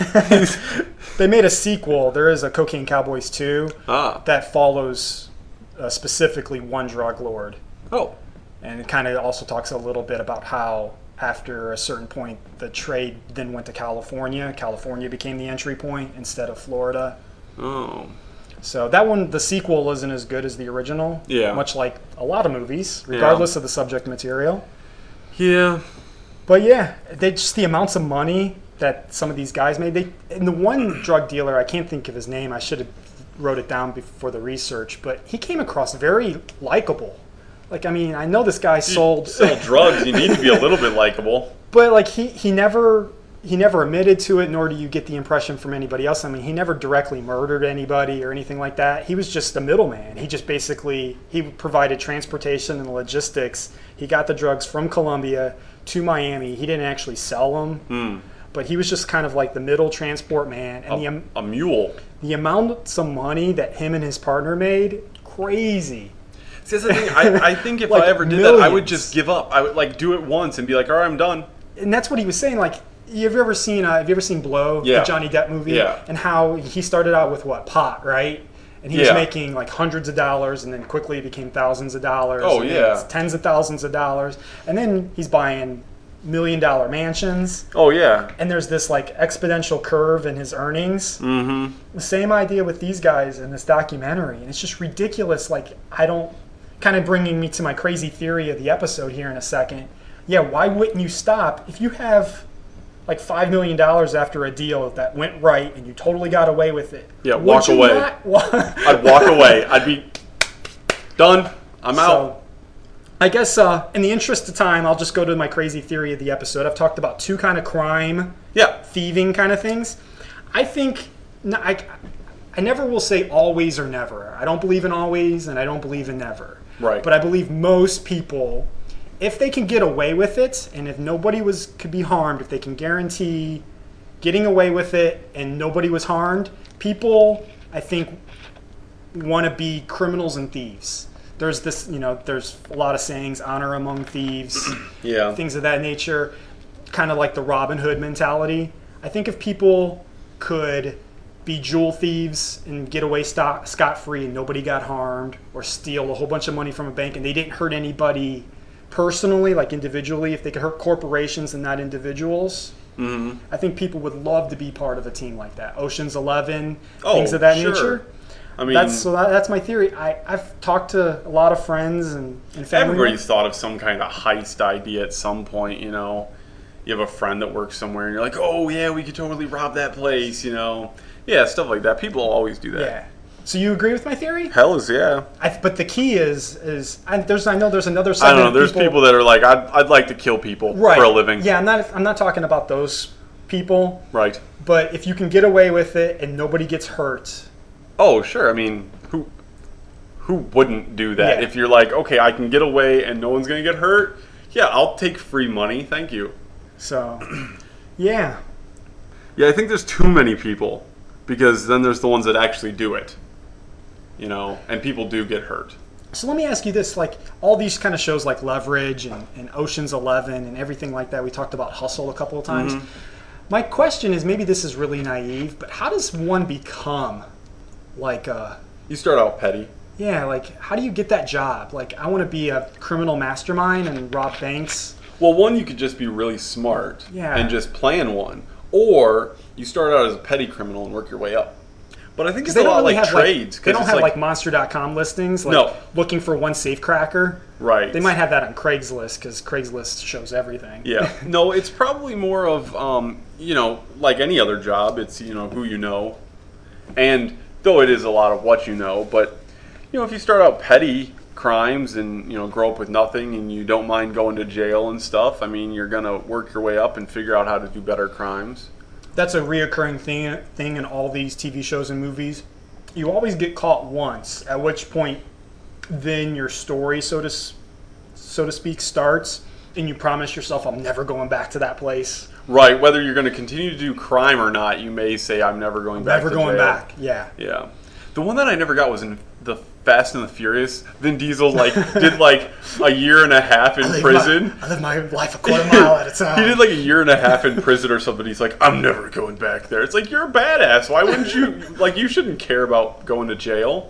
They made a sequel. There is a Cocaine Cowboys 2 that follows specifically one drug lord. Oh. And it kind of also talks a little bit about how after a certain point the trade then went to California. California became the entry point instead of Florida. Oh. So that one, the sequel isn't as good as the original. Yeah. Much like a lot of movies, regardless of the subject material. Yeah. But yeah, just the amounts of money that some of these guys made. And the one drug dealer, I can't think of his name. I should have wrote it down before the research, but he came across very likable. Like, I mean, I know this guy sold drugs. You need to be a little bit likable. But like he never admitted to it, nor do you get the impression from anybody else. I mean, he never directly murdered anybody or anything like that. He was just a middleman. He just basically provided transportation and logistics. He got the drugs from Colombia to Miami. He didn't actually sell them. But he was just kind of like the middle transport man. And a mule. The amount of money that him and his partner made, crazy. See, that's the thing. I think if Like I ever did that, I would just give up. I would like do it once and be like, all right, I'm done. And that's what he was saying. Like, have you ever seen Blow, Yeah. the Johnny Depp movie? Yeah. And how he started out with pot, right? And he was making like hundreds of dollars, and then quickly it became thousands of dollars. Oh, and yeah. then it's tens of thousands of dollars, and then he's buying $1 million mansions. Oh, yeah. And there's this like exponential curve in his earnings. Mm-hmm. The same idea with these guys in this documentary, and it's just ridiculous. Like, kind of bringing me to my crazy theory of the episode here in a second. Yeah, why wouldn't you stop if you have like $5 million after a deal that went right and you totally got away with it? Yeah, walk away. I'd walk away. I'd be done. I'm out. I guess in the interest of time, I'll just go to my crazy theory of the episode. I've talked about two kind of crime, thieving kind of things. I think I never will say always or never. I don't believe in always, and I don't believe in never. Right. But I believe most people, if they can get away with it, and if nobody could be harmed, if they can guarantee getting away with it and nobody was harmed, people, I think, want to be criminals and thieves. There's this, there's a lot of sayings, honor among thieves, things of that nature, kind of like the Robin Hood mentality. I think if people could be jewel thieves and get away scot-free and nobody got harmed, or steal a whole bunch of money from a bank and they didn't hurt anybody personally, like individually, if they could hurt corporations and not individuals, I think people would love to be part of a team like that. Ocean's 11, things of that nature. I mean, that's my theory. I've talked to a lot of friends and family. Everybody's thought of some kind of heist idea at some point, You have a friend that works somewhere and you're like, oh yeah, we could totally rob that place, Yeah, stuff like that. People always do that. Yeah. So you agree with my theory? Hell is yeah. But the key is I know there's another segment. I don't know. There's people that are like, I'd like to kill people for a living. Yeah, I'm not talking about those people. Right. But if you can get away with it and nobody gets hurt. Oh sure. I mean, who wouldn't do that? Yeah. If you're like, okay, I can get away and no one's gonna get hurt. Yeah, I'll take free money. Thank you. So, yeah. Yeah, I think there's too many people. Because then there's the ones that actually do it, and people do get hurt. So let me ask you this, like all these kind of shows like Leverage and Ocean's 11 and everything like that, we talked about Hustle a couple of times. My question is, maybe this is really naive, but how does one become like You start out petty. Yeah, like how do you get that job? Like I want to be a criminal mastermind and rob banks. Well, one, you could just be really smart Yeah. and just plan one, or you start out as a petty criminal and work your way up. But I think it's They a don't lot really like have trades. they don't it's have like monster.com listings like No. looking for one safecracker. right. They might have that on Craigslist because Craigslist shows everything. Yeah. No, it's probably more of, like any other job, it's, who you know. And though it is a lot of what you know, but, if you start out petty crimes and, grow up with nothing and you don't mind going to jail and stuff, I mean, you're going to work your way up and figure out how to do better crimes. That's a reoccurring thing in all these TV shows and movies. You always get caught once, at which point then your story, so to speak, starts, and you promise yourself, I'm never going back to that place. Right. Whether you're going to continue to do crime or not, you may say, I'm never going back Never to going jail. back, yeah. Yeah. The one that I never got was in the Fast and the Furious. Vin Diesel did a year and a half in prison. I live my life a quarter mile at a time. He did a year and a half in prison or something. He's like, I'm never going back there. It's like, you're a badass. Why wouldn't you? You shouldn't care about going to jail.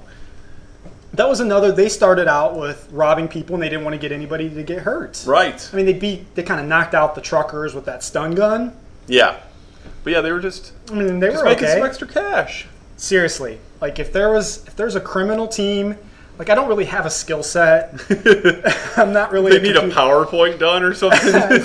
That was another. They started out with robbing people, and they didn't want to get anybody to get hurt. Right. I mean, they kind of knocked out the truckers with that stun gun. Yeah. But yeah, they were just I mean, they were making okay. some extra cash. Seriously, like if there's a criminal team, like I don't really have a skill set. I'm not really. They need a PowerPoint done or something.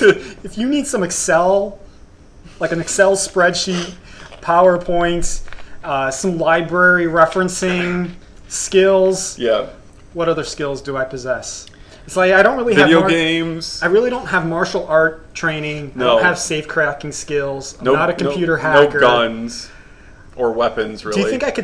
If you need some Excel, like an Excel spreadsheet, PowerPoint, some library referencing skills. Yeah. What other skills do I possess? It's like I don't really Video have games. I really don't have martial art training. No. I don't have safe cracking skills. I'm No, not a computer hacker. No guns or weapons, really. Do you think I could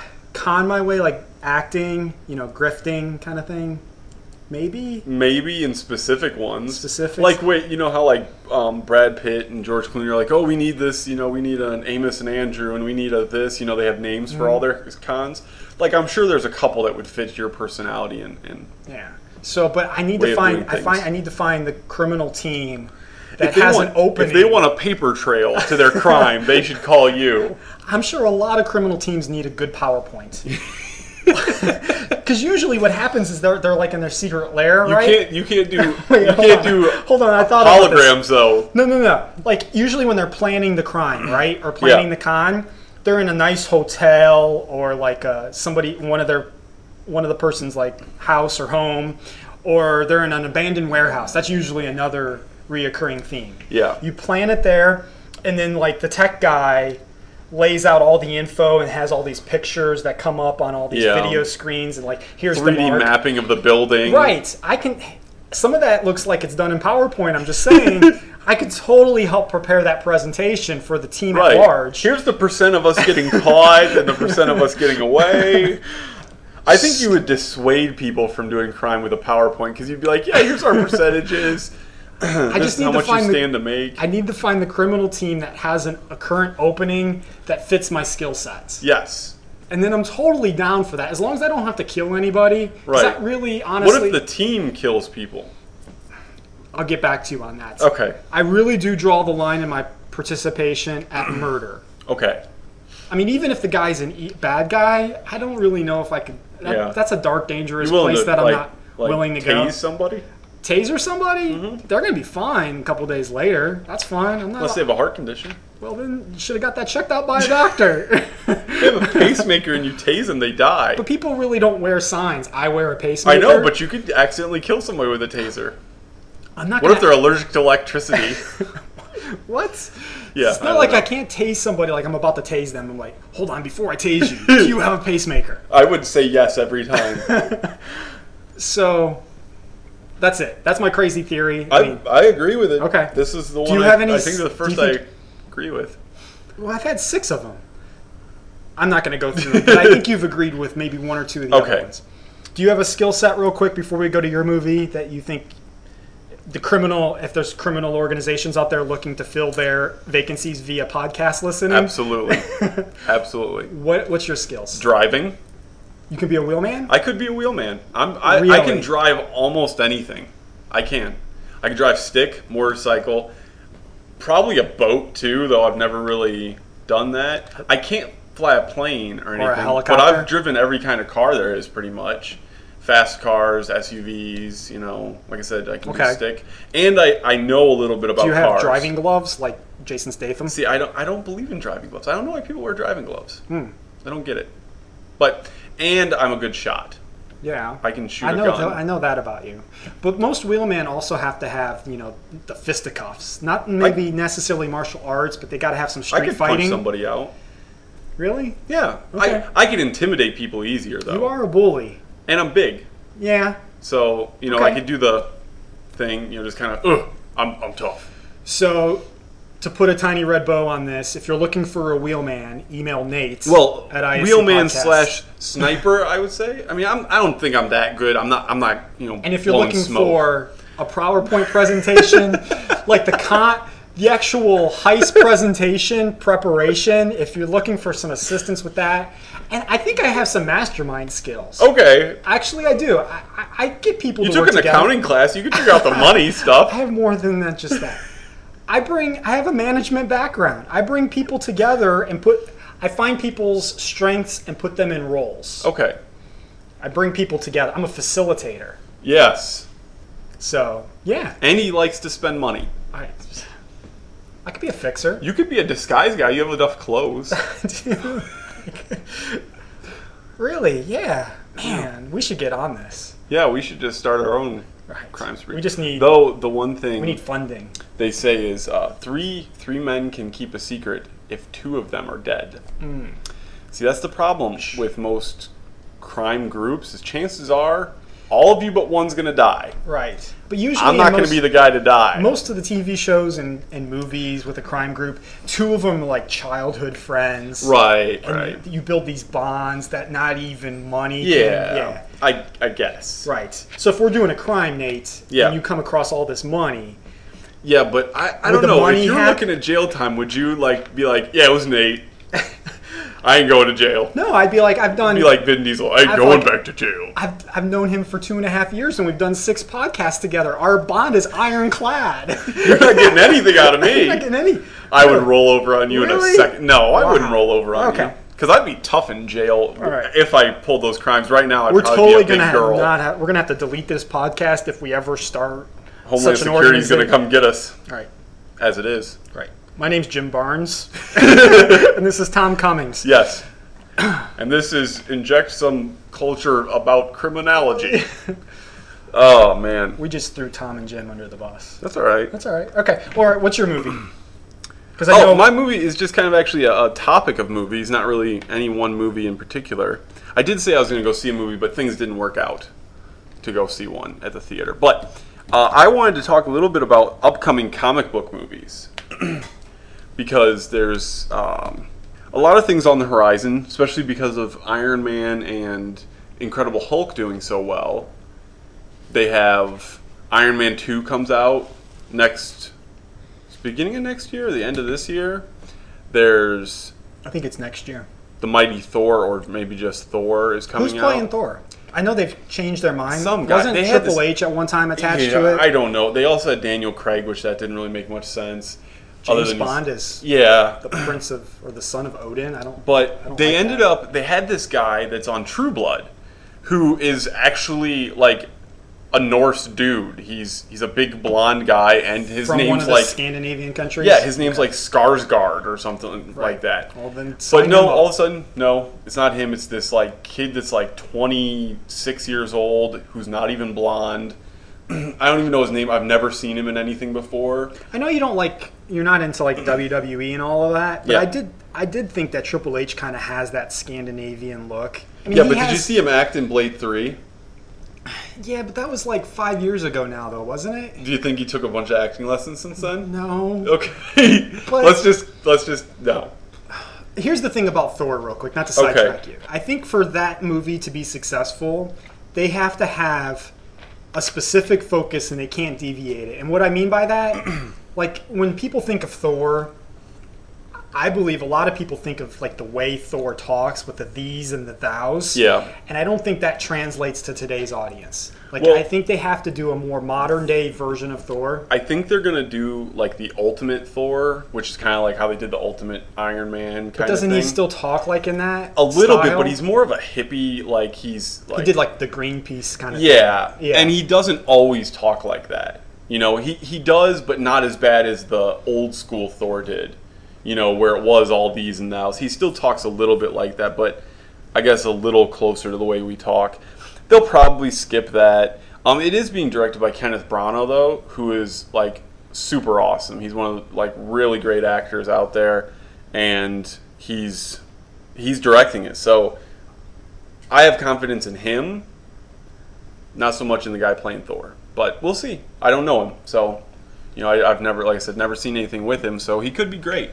con my way, like acting, grifting kind of thing? Maybe. Maybe in specific ones. Specifics? Like, wait, you know how Brad Pitt and George Clooney are like, oh, we need this, we need an Amos and Andrew, and we need a this, they have names for all their cons. Like, I'm sure there's a couple that would fit your personality and Yeah. So, but I need way to of find. doing I things. need to find the criminal team that if they has want, an opening. If they want a paper trail to their crime, they should call you. I'm sure a lot of criminal teams need a good PowerPoint. Because usually what happens is they're like in their secret lair, right? You can't do Wait, you hold can't on. do Hold on, I thought about this. holograms though. No. Like usually when they're planning the crime, right, or planning Yeah. the con, they're in a nice hotel or like one of the person's like house or home, or they're in an abandoned warehouse. That's usually another reoccurring theme. Yeah. You plan it there, and then like the tech guy lays out all the info and has all these pictures that come up on all these Yeah. video screens, and like here's the 3D mark. mapping of the building. Right. I can. Some of that looks like it's done in PowerPoint. I'm just saying, I could totally help prepare that presentation for the team Right. at large. Here's the percent of us getting caught and the percent of us getting away. I think you would dissuade people from doing crime with a PowerPoint because you'd be like, yeah, here's our percentages. I This just is need how to much you find stand to make. I need to find the criminal team that has a current opening that fits my skill sets. Yes. And then I'm totally down for that, as long as I don't have to kill anybody. 'Cause Right. That really, honestly, What if the team kills people? I'll get back to you on that. Okay. I really do draw the line in my participation at murder. Okay. I mean, even if the guy's a bad guy, I don't really know if I could. Yeah. That's a dark, dangerous You willing place to, that I'm not like willing to go. tase somebody? Taser somebody? They're going to be fine a couple days later. That's fine. I'm not. Unless they have a heart condition. Well, then you should have got that checked out by a doctor. If they have a pacemaker and you tase them, they die. But people really don't wear signs. I wear a pacemaker. I know, but you could accidentally kill somebody with a taser. I'm not. What if they're allergic to electricity? What? Yeah, It's I not don't like know. I can't tase somebody like I'm about to tase them. I'm like, hold on, before I tase you, do you have a pacemaker? I would say yes every time. So, that's it. That's my crazy theory. I mean, I agree with it. Okay. This is the Do one you have any I think the do you first think- I agree with. well, I've had 6 of them. I'm not going to go through them, but I think you've agreed with maybe 1 or 2 of the other Okay. ones. Do you have a skill set real quick before we go to your movie that you think if there's criminal organizations out there looking to fill their vacancies via podcast listening? Absolutely. Absolutely. What's your skills? Driving. You can be a wheelman? I could be a wheelman. I Really? can drive almost anything. I can. I can drive stick, motorcycle, probably a boat too, though I've never really done that. I can't fly a plane or anything. Or a helicopter. But I've driven every kind of car there is pretty much. Fast cars, SUVs, like I said, I can do stick. And I know a little bit about cars. Do you have driving gloves like Jason Statham? See, I don't believe in driving gloves. I don't know why people wear driving gloves. I don't get it. And I'm a good shot. Yeah. I can shoot a gun. I know that about you. But most wheelmen also have to have, the fisticuffs. Not maybe necessarily martial arts, but they got to have some street fighting. I could punch somebody out. Really? Yeah. Okay. I can intimidate people easier, though. You are a bully. And I'm big. Yeah. So, I could do the thing, just kind of, I'm tough. So, to put a tiny red bow on this, if you're looking for a wheelman, email Nate at wheelman ISC / sniper, I would say. I mean, I don't think I'm that good. I'm not. And if you're looking smoke. for a PowerPoint presentation, like the actual heist presentation preparation, if you're looking for some assistance with that, and I think I have some mastermind skills. Okay. Actually, I do. I get people to work together. You took an accounting class. You could figure out the money stuff. I have more than that, just that. I have a management background. I bring people together and I find people's strengths and put them in roles. Okay. I bring people together. I'm a facilitator. Yes. So, yeah. And he likes to spend money. I could be a fixer. You could be a disguise guy. You have enough clothes. Dude. Really? Yeah. Man, we should get on this. Yeah, we should just start our own crime spree. We just need... Though, the one thing... We need funding. They say is three men can keep a secret if 2 of them are dead. See, that's the problem with most crime groups is chances are all of you but one's going to die. Right. But usually I'm not going to be the guy to die. Most of the TV shows and movies with a crime group, 2 of them are like childhood friends. Right, and right. You build these bonds that not even money can... Yeah. I guess. Right. So if we're doing a crime, Nate, and you come across all this money... Yeah, but I don't know. If you're looking at jail time, would you be like, yeah, it was Nate. I ain't going to jail. No, I'd be like, I've done... Be like Vin Diesel. I ain't going back to jail. I've known him for 2.5 years, and we've done 6 podcasts together. Our bond is ironclad. You're not getting anything out of me. You're not getting any. I would roll over on you in a second. No, I wouldn't roll over on you. Okay. Because I'd be tough in jail if I pulled those crimes right now. We're totally going to we're going to have to delete this podcast if we ever start Homeland Security's going to come get us. Right. As it is. Right. My name's Jim Barnes, and this is Tom Cummings. Yes. And this is Inject Some Culture About Criminology. Oh, man. We just threw Tom and Jim under the bus. That's all right. That's all right. Okay. All right. What's your movie? My movie is just kind of actually a topic of movies, not really any one movie in particular. I did say I was going to go see a movie, but things didn't work out to go see one at the theater. But I wanted to talk a little bit about upcoming comic book movies. Because there's a lot of things on the horizon, especially because of Iron Man and Incredible Hulk doing so well. They have Iron Man 2 comes out beginning of next year, or the end of this year. There's... I think it's next year. The Mighty Thor, or maybe just Thor, is coming out. Who's playing Thor? I know they've changed their mind. Some guy. Wasn't Triple H at one time attached to it? I don't know. They also had Daniel Craig, which that didn't really make much sense. James Bond is the prince of, or the son of Odin. They ended up. They had this guy that's on True Blood, who is actually like a Norse dude. He's a big blonde guy, and his from name's one of the like Scandinavian countries. Yeah, his name's like Skarsgård or something like that. Well, then but no, all of a sudden, no, it's not him. It's this like kid that's like 26 years old who's not even blonde. I don't even know his name. I've never seen him in anything before. I know you're not into like WWE and all of that, but I did think that Triple H kind of has that Scandinavian look. I mean, did you see him act in Blade 3? Yeah, but that was like 5 years ago now, though, wasn't it? Do you think he took a bunch of acting lessons since then? No. Okay. Let's just no. Here's the thing about Thor, real quick, not to sidetrack you. I think for that movie to be successful, they have to have a specific focus and they can't deviate it. And what I mean by that, like when people think of Thor, I believe a lot of people think of like the way Thor talks with the these and the thous. Yeah. And I don't think that translates to today's audience. Like, Well, I think they have to do a more modern day version of Thor. I think they're gonna do like the Ultimate Thor, which is kind of like how they did the Ultimate Iron Man kind But of doesn't thing. he still talk like in that? A little bit, style? but he's more of a hippie. Like he's like He did like the Greenpeace kind of yeah, thing. Yeah. and he doesn't always talk like that. You know, he does, but not as bad as the old school Thor did. You know, where it was all these and thous. He still talks a little bit like that, but I guess a little closer to the way we talk. They'll probably skip that. It is being directed by Kenneth Branagh, though, who is like super awesome. He's one of the like really great actors out there, and he's directing it. So I have confidence in him, not so much in the guy playing Thor. But we'll see. I don't know him, so you know I've never, like I said, never seen anything with him. So he could be great.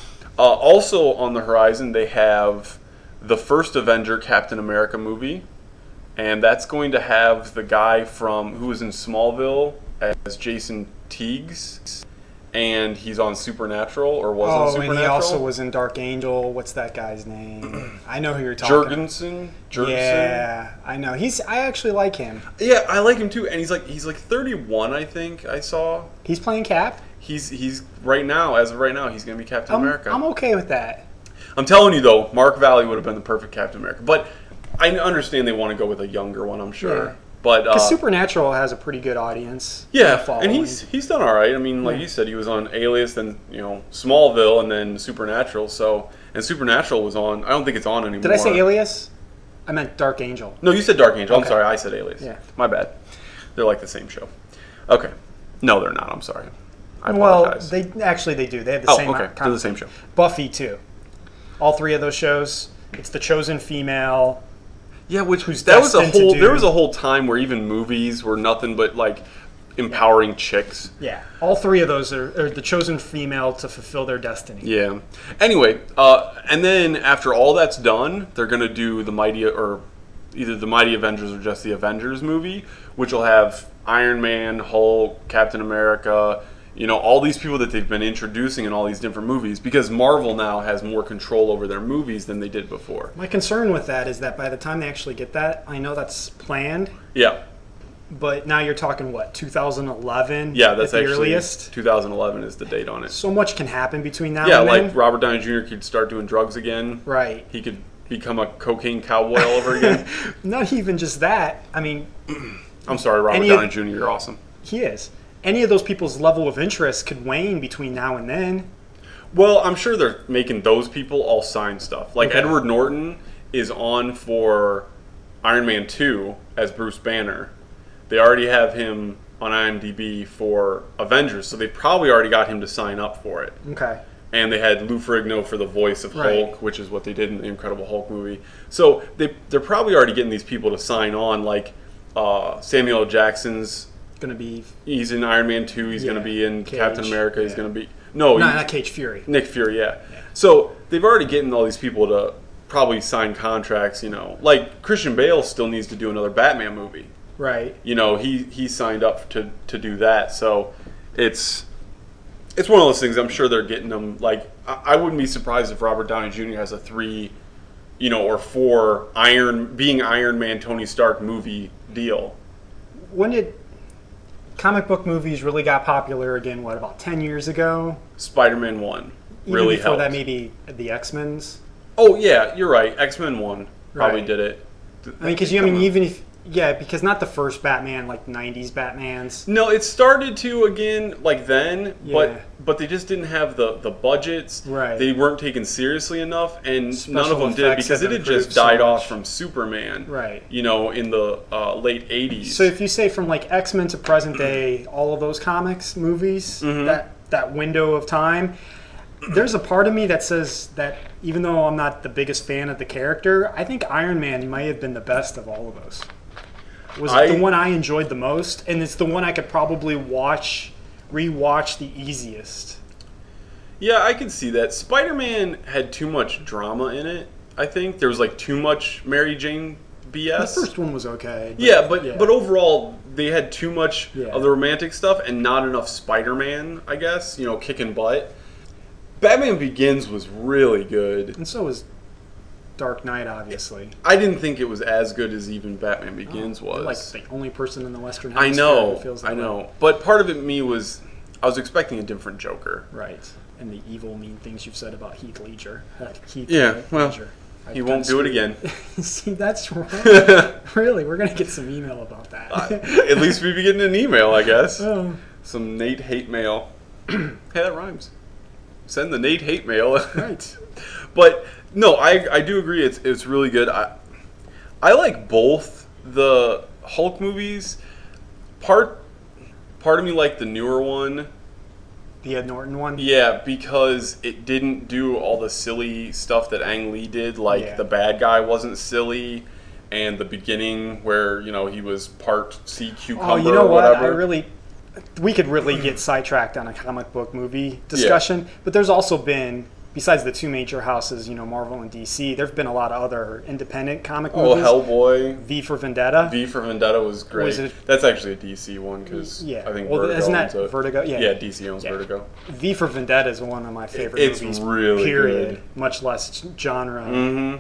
Also on the horizon, they have the first Avenger Captain America movie. And that's going to have the guy who was in Smallville as Jason Teagues, and he's on Supernatural, or was on Supernatural. And he also was in Dark Angel. What's that guy's name? I know who you're talking. Jurgensen. Yeah, I know. I actually like him. Yeah, I like him too, and he's like 31, I think I saw. He's playing Cap. He's right now, as of right now, he's going to be Captain America. I'm okay with that. I'm telling you though, Mark Valley would have been the perfect Captain America, but I understand they want to go with a younger one, I'm sure. Yeah. But because Supernatural has a pretty good audience. Yeah, following. and he's done all right. I mean, like you said, he was on Alias, then Smallville, and then Supernatural. And Supernatural was on. I don't think it's on anymore. Did I say Alias? I meant Dark Angel. No, you said Dark Angel. Okay. I'm sorry, I said Alias. Yeah, my bad. They're like the same show. Okay, no, they're not. I'm sorry. I apologize. Well, they do. They have the same. Okay, they're the same show. Buffy too. All three of those shows. It's the chosen female. Yeah, there was a whole time where even movies were nothing but like empowering chicks. Yeah, all three of those are the chosen female to fulfill their destiny. Yeah. Anyway, and then after all that's done, they're gonna do either the Mighty Avengers or just the Avengers movie, which will have Iron Man, Hulk, Captain America. All these people that they've been introducing in all these different movies, because Marvel now has more control over their movies than they did before. My concern with that is that by the time they actually get that, I know that's planned. Yeah. But now you're talking, what, 2011? Yeah, that's at the actually earliest? 2011 is the date on it. So much can happen between now and then. Yeah, like Robert Downey Jr. could start doing drugs again. Right. He could become a cocaine cowboy all over again. Not even just that. I mean... I'm sorry, Robert Downey Jr., you're awesome. He is. Any of those people's level of interest could wane between now and then. Well, I'm sure they're making those people all sign stuff. Like Edward Norton is on for Iron Man 2 as Bruce Banner. They already have him on IMDb for Avengers, so they probably already got him to sign up for it. Okay. And they had Lou Ferrigno for the voice of Hulk, which is what they did in the Incredible Hulk movie. So they're probably already getting these people to sign on, like Samuel L. Jackson's he's in Iron Man 2, he's going to be in Cage, Captain America, he's going to be not Cage Fury. Nick Fury, yeah. So they've already getting all these people to probably sign contracts, Like Christian Bale still needs to do another Batman movie. Right. He signed up to do that. So it's one of those things. I'm sure they're getting them. Like I wouldn't be surprised if Robert Downey Jr. has a 3, or 4 Iron Man Tony Stark movie deal. When did comic book movies really got popular again? What, about 10 years ago? Spider-Man 1 really Even before helped. that, maybe the X-Men's. Oh yeah, you're right. X-Men 1 probably did it. Because not the first Batman, like 90s Batmans. No, it started to again like then, but they just didn't have the budgets. Right. They weren't taken seriously enough, and Special none of them did because it had just died off from Superman. Right. In the late 80s. So if you say from like X-Men to present day, all of those comics, movies, that window of time, there's a part of me that says that even though I'm not the biggest fan of the character, I think Iron Man might have been the best of all of those. Was the one I enjoyed the most, and it's the one I could probably rewatch the easiest. Yeah, I could see that. Spider-Man had too much drama in it, I think. There was like too much Mary Jane BS. The first one was okay. But overall, they had too much of the romantic stuff and not enough Spider-Man, I guess, kicking butt. Batman Begins was really good. And so was Dark Knight, obviously. I didn't think it was as good as even Batman Begins was. You're like the only person in the Western I Hemisphere know, who feels that I way. know. But part of it me was, I was expecting a different Joker. Right. And the evil, mean things you've said about Heath Ledger. Yeah, well, Ledger. He won't do it again. See, that's wrong. Really, we're going to get some email about that. At least we'd be getting an email, I guess. Oh. Some Nate hate mail. Hey, that rhymes. Send the Nate hate mail. Right. But no, I do agree. It's really good. I like both the Hulk movies. Part of me liked the newer one. The Ed Norton one? Yeah, because it didn't do all the silly stuff that Ang Lee did. Like, Yeah. the bad guy wasn't silly, and the beginning where, he was part sea cucumber Oh, you know or what? whatever. We could really get sidetracked on a comic book movie discussion, but there's also been, besides the two major houses, Marvel and DC, there have been a lot of other independent comic movies. Hellboy. V for Vendetta. V for Vendetta was great. Was it- That's actually a DC one, because I think Vertigo isn't that owns it. Vertigo? Yeah. Yeah, DC owns Yeah. Vertigo. V for Vendetta is one of my favorite It's movies. really period. good. Much less genre. Mm-hmm.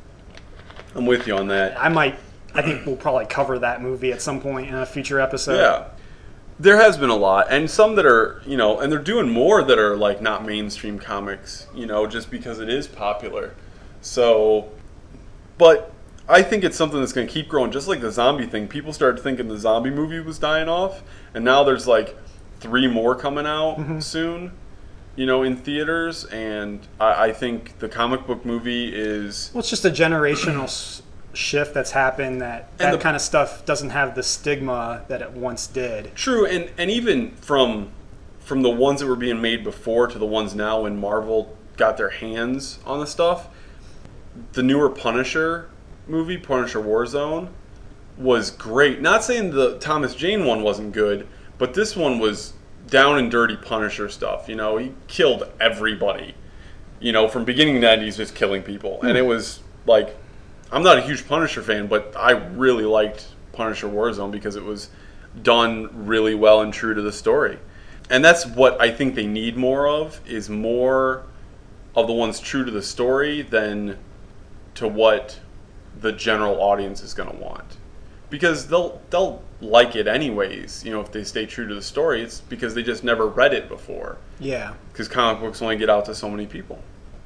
I'm with you on that. I think we'll probably cover that movie at some point in a future episode. Yeah. There has been a lot, and some that are, and they're doing more that are like not mainstream comics, just because it is popular. So, but I think it's something that's going to keep growing, just like the zombie thing. People started thinking the zombie movie was dying off, and now there's like 3 more coming out soon, in theaters, and I think the comic book movie is... Well, it's just a generational shift that's happened that kind of stuff doesn't have the stigma that it once did. True, and even from the ones that were being made before to the ones now when Marvel got their hands on the stuff, the newer Punisher movie, Punisher Warzone, was great. Not saying the Thomas Jane one wasn't good, but this one was down and dirty Punisher stuff. He killed everybody. From beginning to end, he's just killing people. And it was like... I'm not a huge Punisher fan, but I really liked Punisher Warzone because it was done really well and true to the story. And that's what I think they need more of, is more of the ones true to the story than to what the general audience is going to want. Because they'll like it anyways, if they stay true to the story. It's because they just never read it before. Yeah. Because comic books only get out to so many people.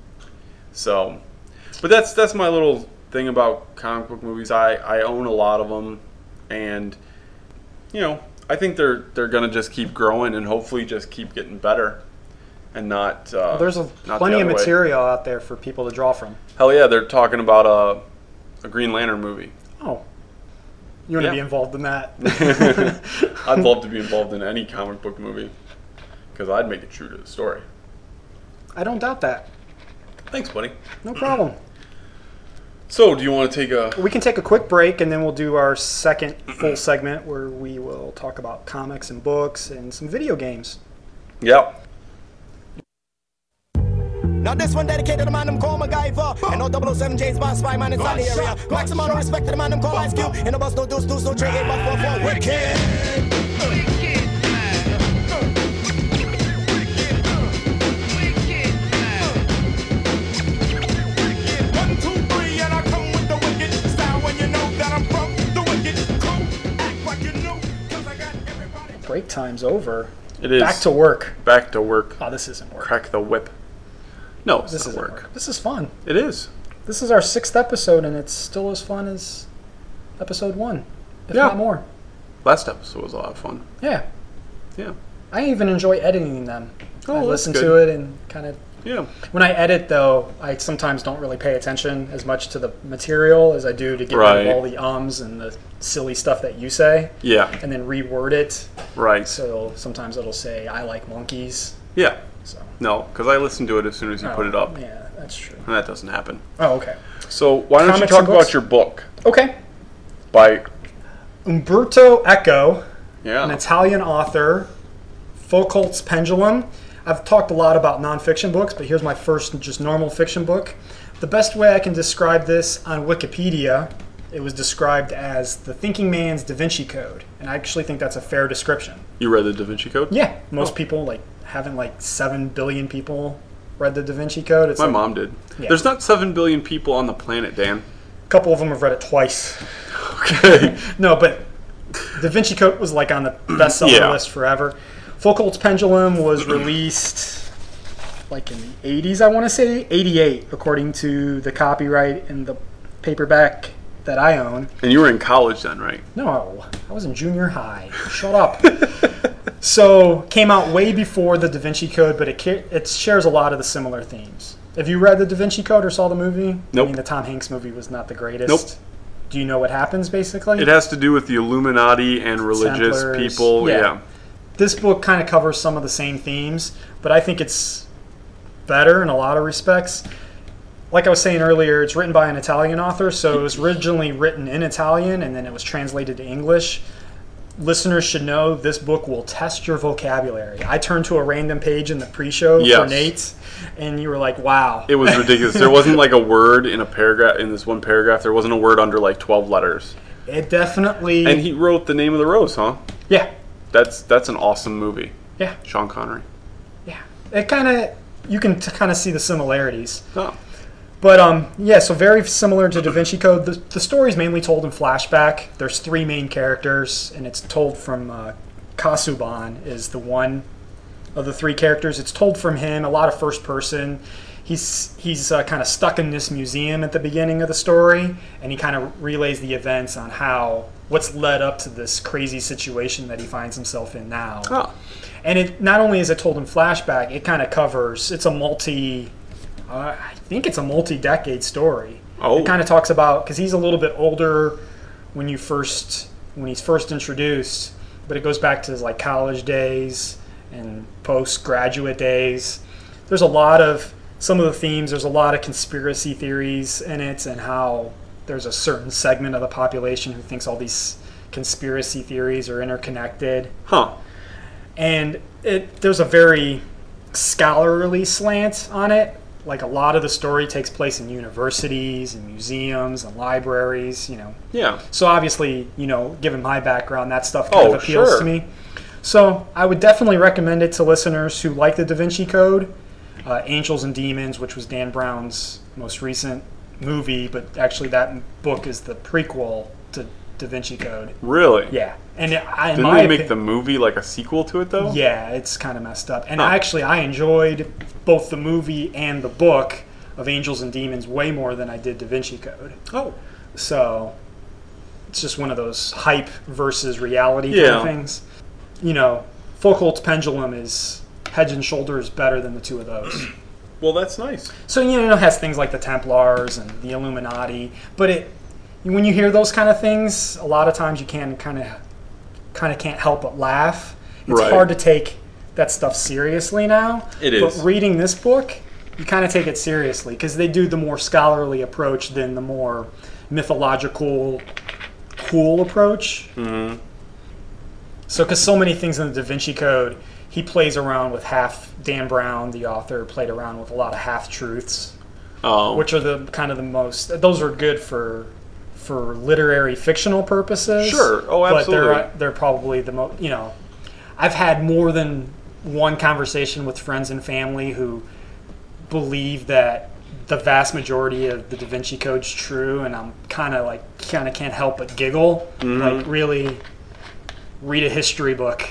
So, but that's my little... thing about comic book movies. I own a lot of them, and I think they're gonna just keep growing and hopefully just keep getting better, and not there's not plenty the of other way. material out there for people to draw from. Hell yeah, they're talking about a Green Lantern movie. Oh, you want to be involved in that? I'd love to be involved in any comic book movie because I'd make it true to the story. I don't doubt that. Thanks, buddy. No problem. So, do you want to take a... We can take a quick break, and then we'll do our second full segment where we will talk about comics and books and some video games. Yep. Now this one dedicated to the man them call MacGyver. And no 007 James Bond spy man inside the area. Maximum respect to the man them call Ice Cube. And no bus, no deuce, no trade, 8 by 4 wicked. Break time's over. It is. Back to work. Back to work. Oh, this isn't work. Crack the whip. No, it's This not isn't work. This is fun. It is. This is our 6th episode, and it's still as fun as episode 1, if Yeah. not more. Last episode was a lot of fun. Yeah. Yeah. I even enjoy editing them. Oh, I that's listen good. to it and kind of... Yeah. When I edit, though, I sometimes don't really pay attention as much to the material as I do to get rid Right. of all the ums and the silly stuff that you say, Yeah. and then reword it. Right. So sometimes it'll say, I like monkeys. Yeah. So No, because I listen to it as soon as you put it up, Yeah, that's true. and that doesn't happen. Oh, okay. So why don't Comics you and talk books? about your book Okay. by Umberto Eco, yeah an Italian author, Foucault's Pendulum. I've talked a lot about nonfiction books, but here's my first just normal fiction book. The best way I can describe this on Wikipedia, it was described as the thinking man's Da Vinci Code, and I actually think that's a fair description. You read the Da Vinci Code? Yeah, most people haven't 7 billion people read the Da Vinci Code. It's My like- mom did. Yeah. There's not 7 billion people on the planet, Dan. A couple of them have read it twice. Okay. No, but Da Vinci Code was like on the bestseller Yeah. list forever. Foucault's Pendulum was released like in the 80s, I want to say. 88, according to the copyright in the paperback that I own. And you were in college then, right? No, I was in junior high. Shut up. So, came out way before the Da Vinci Code, but it shares a lot of the similar themes. Have you read the Da Vinci Code or saw the movie? Nope. I mean, the Tom Hanks movie was not the greatest. Nope. Do you know what happens, basically? It has to do with the Illuminati and religious Templars, people. Yeah. This book kind of covers some of the same themes, but I think it's better in a lot of respects. Like I was saying earlier, it's written by an Italian author, so it was originally written in Italian and then it was translated to English. Listeners should know this book will test your vocabulary. I turned to a random page in the pre-show for Yes. Nate, and you were like, wow. It was ridiculous. There wasn't like a word in a paragraph, in this one paragraph, there wasn't a word under like 12 letters. It definitely... And he wrote The Name of the Rose, huh? Yeah, That's an awesome movie. yeah, Sean Connery. yeah. It kind of... You can kind of see the similarities. Oh. But yeah, so very similar to Da Vinci Code. The story is mainly told in flashback. There's 3 main characters, and it's told from Kasuban is the one of the 3 characters. It's told from him, a lot of first person. He's kind of stuck in this museum at the beginning of the story, and he kind of relays the events on what's led up to this crazy situation that he finds himself in now. Oh. And it not only is it told in flashback, it kind of covers. It's a I think it's a multi-decade story. Oh. It kind of talks about because he's a little bit older when he's first introduced, but it goes back to his like college days and postgraduate days. There's a lot of some of the themes. There's a lot of conspiracy theories in it, and how there's a certain segment of the population who thinks all these conspiracy theories are interconnected. Huh. And there's a very scholarly slant on it. Like a lot of the story takes place in universities and museums and libraries, Yeah. So obviously, given my background, that stuff kind of appeals sure. to me. So I would definitely recommend it to listeners who like the Da Vinci Code. Angels and Demons, which was Dan Brown's most recent movie, but actually that book is the prequel to Da Vinci Code. Really? Yeah. And in Didn't my they make opi- the movie like a sequel to it, though? Yeah, it's kind of messed up. And Huh. I enjoyed both the movie and the book of Angels and Demons way more than I did Da Vinci Code. Oh. So it's just one of those hype versus reality kind Yeah. of things. Foucault's Pendulum is head and shoulders better than the two of those. Well, that's nice. So, it has things like the Templars and the Illuminati, but when you hear those kind of things, a lot of times you can kind of can't help but laugh. It's Right. hard to take that stuff seriously now. It is. But reading this book, you kind of take it seriously because they do the more scholarly approach than the more mythological, cool approach. Mm-hmm. So, because so many things in the Da Vinci Code, he plays around with Dan Brown, the author, played around with a lot of half-truths, Oh. which are those are good for literary fictional purposes. Sure. Oh, absolutely. But they're probably the most, I've had more than one conversation with friends and family who believe that the vast majority of the Da Vinci Code's true, and I'm kind of can't help but giggle. Mm-hmm. Like, really read a history book.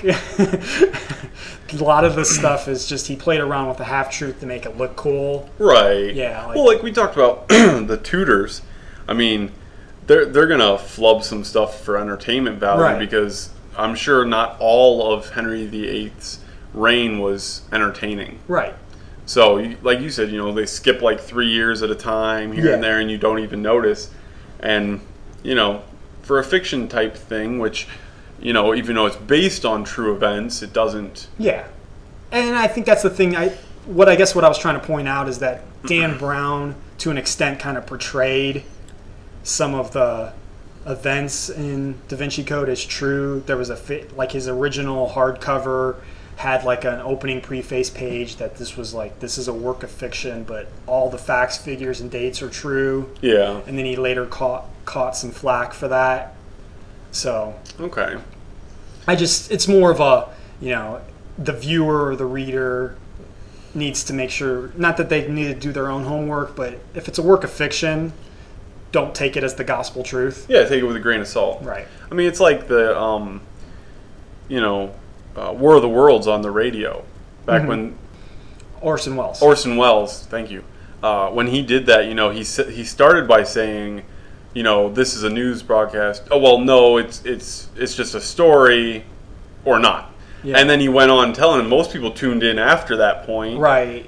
A lot of this stuff is just he played around with a half-truth to make it look cool. Right. Yeah, Well, like we talked about the Tudors. I mean, they're gonna flub some stuff for entertainment value Right. because I'm sure not all of Henry VIII's reign was entertaining. Right. So, like you said, they skip like 3 years at a time here and Yeah. there, and you don't even notice. And for a fiction type thing, which even though it's based on true events, it doesn't. Yeah. And I think that's the thing. What I was trying to point out is that Dan Brown, to an extent, kind of portrayed some of the events in Da Vinci Code as true. There was his original hardcover had like an opening preface page that this is a work of fiction, but all the facts, figures, and dates are true. Yeah. And then he later caught some flack for that. So Okay. it's more of a, the viewer or the reader needs to make sure, not that they need to do their own homework, but if it's a work of fiction, don't take it as the gospel truth. Yeah, take it with a grain of salt. Right. I mean, it's like the, War of the Worlds on the radio. Back when Orson Welles. Orson Welles, thank you. When he did that, he started by saying, this is a news broadcast. Oh well, no, it's just a story, or not. Yeah. And then he went on telling him. Most people tuned in after that point, right?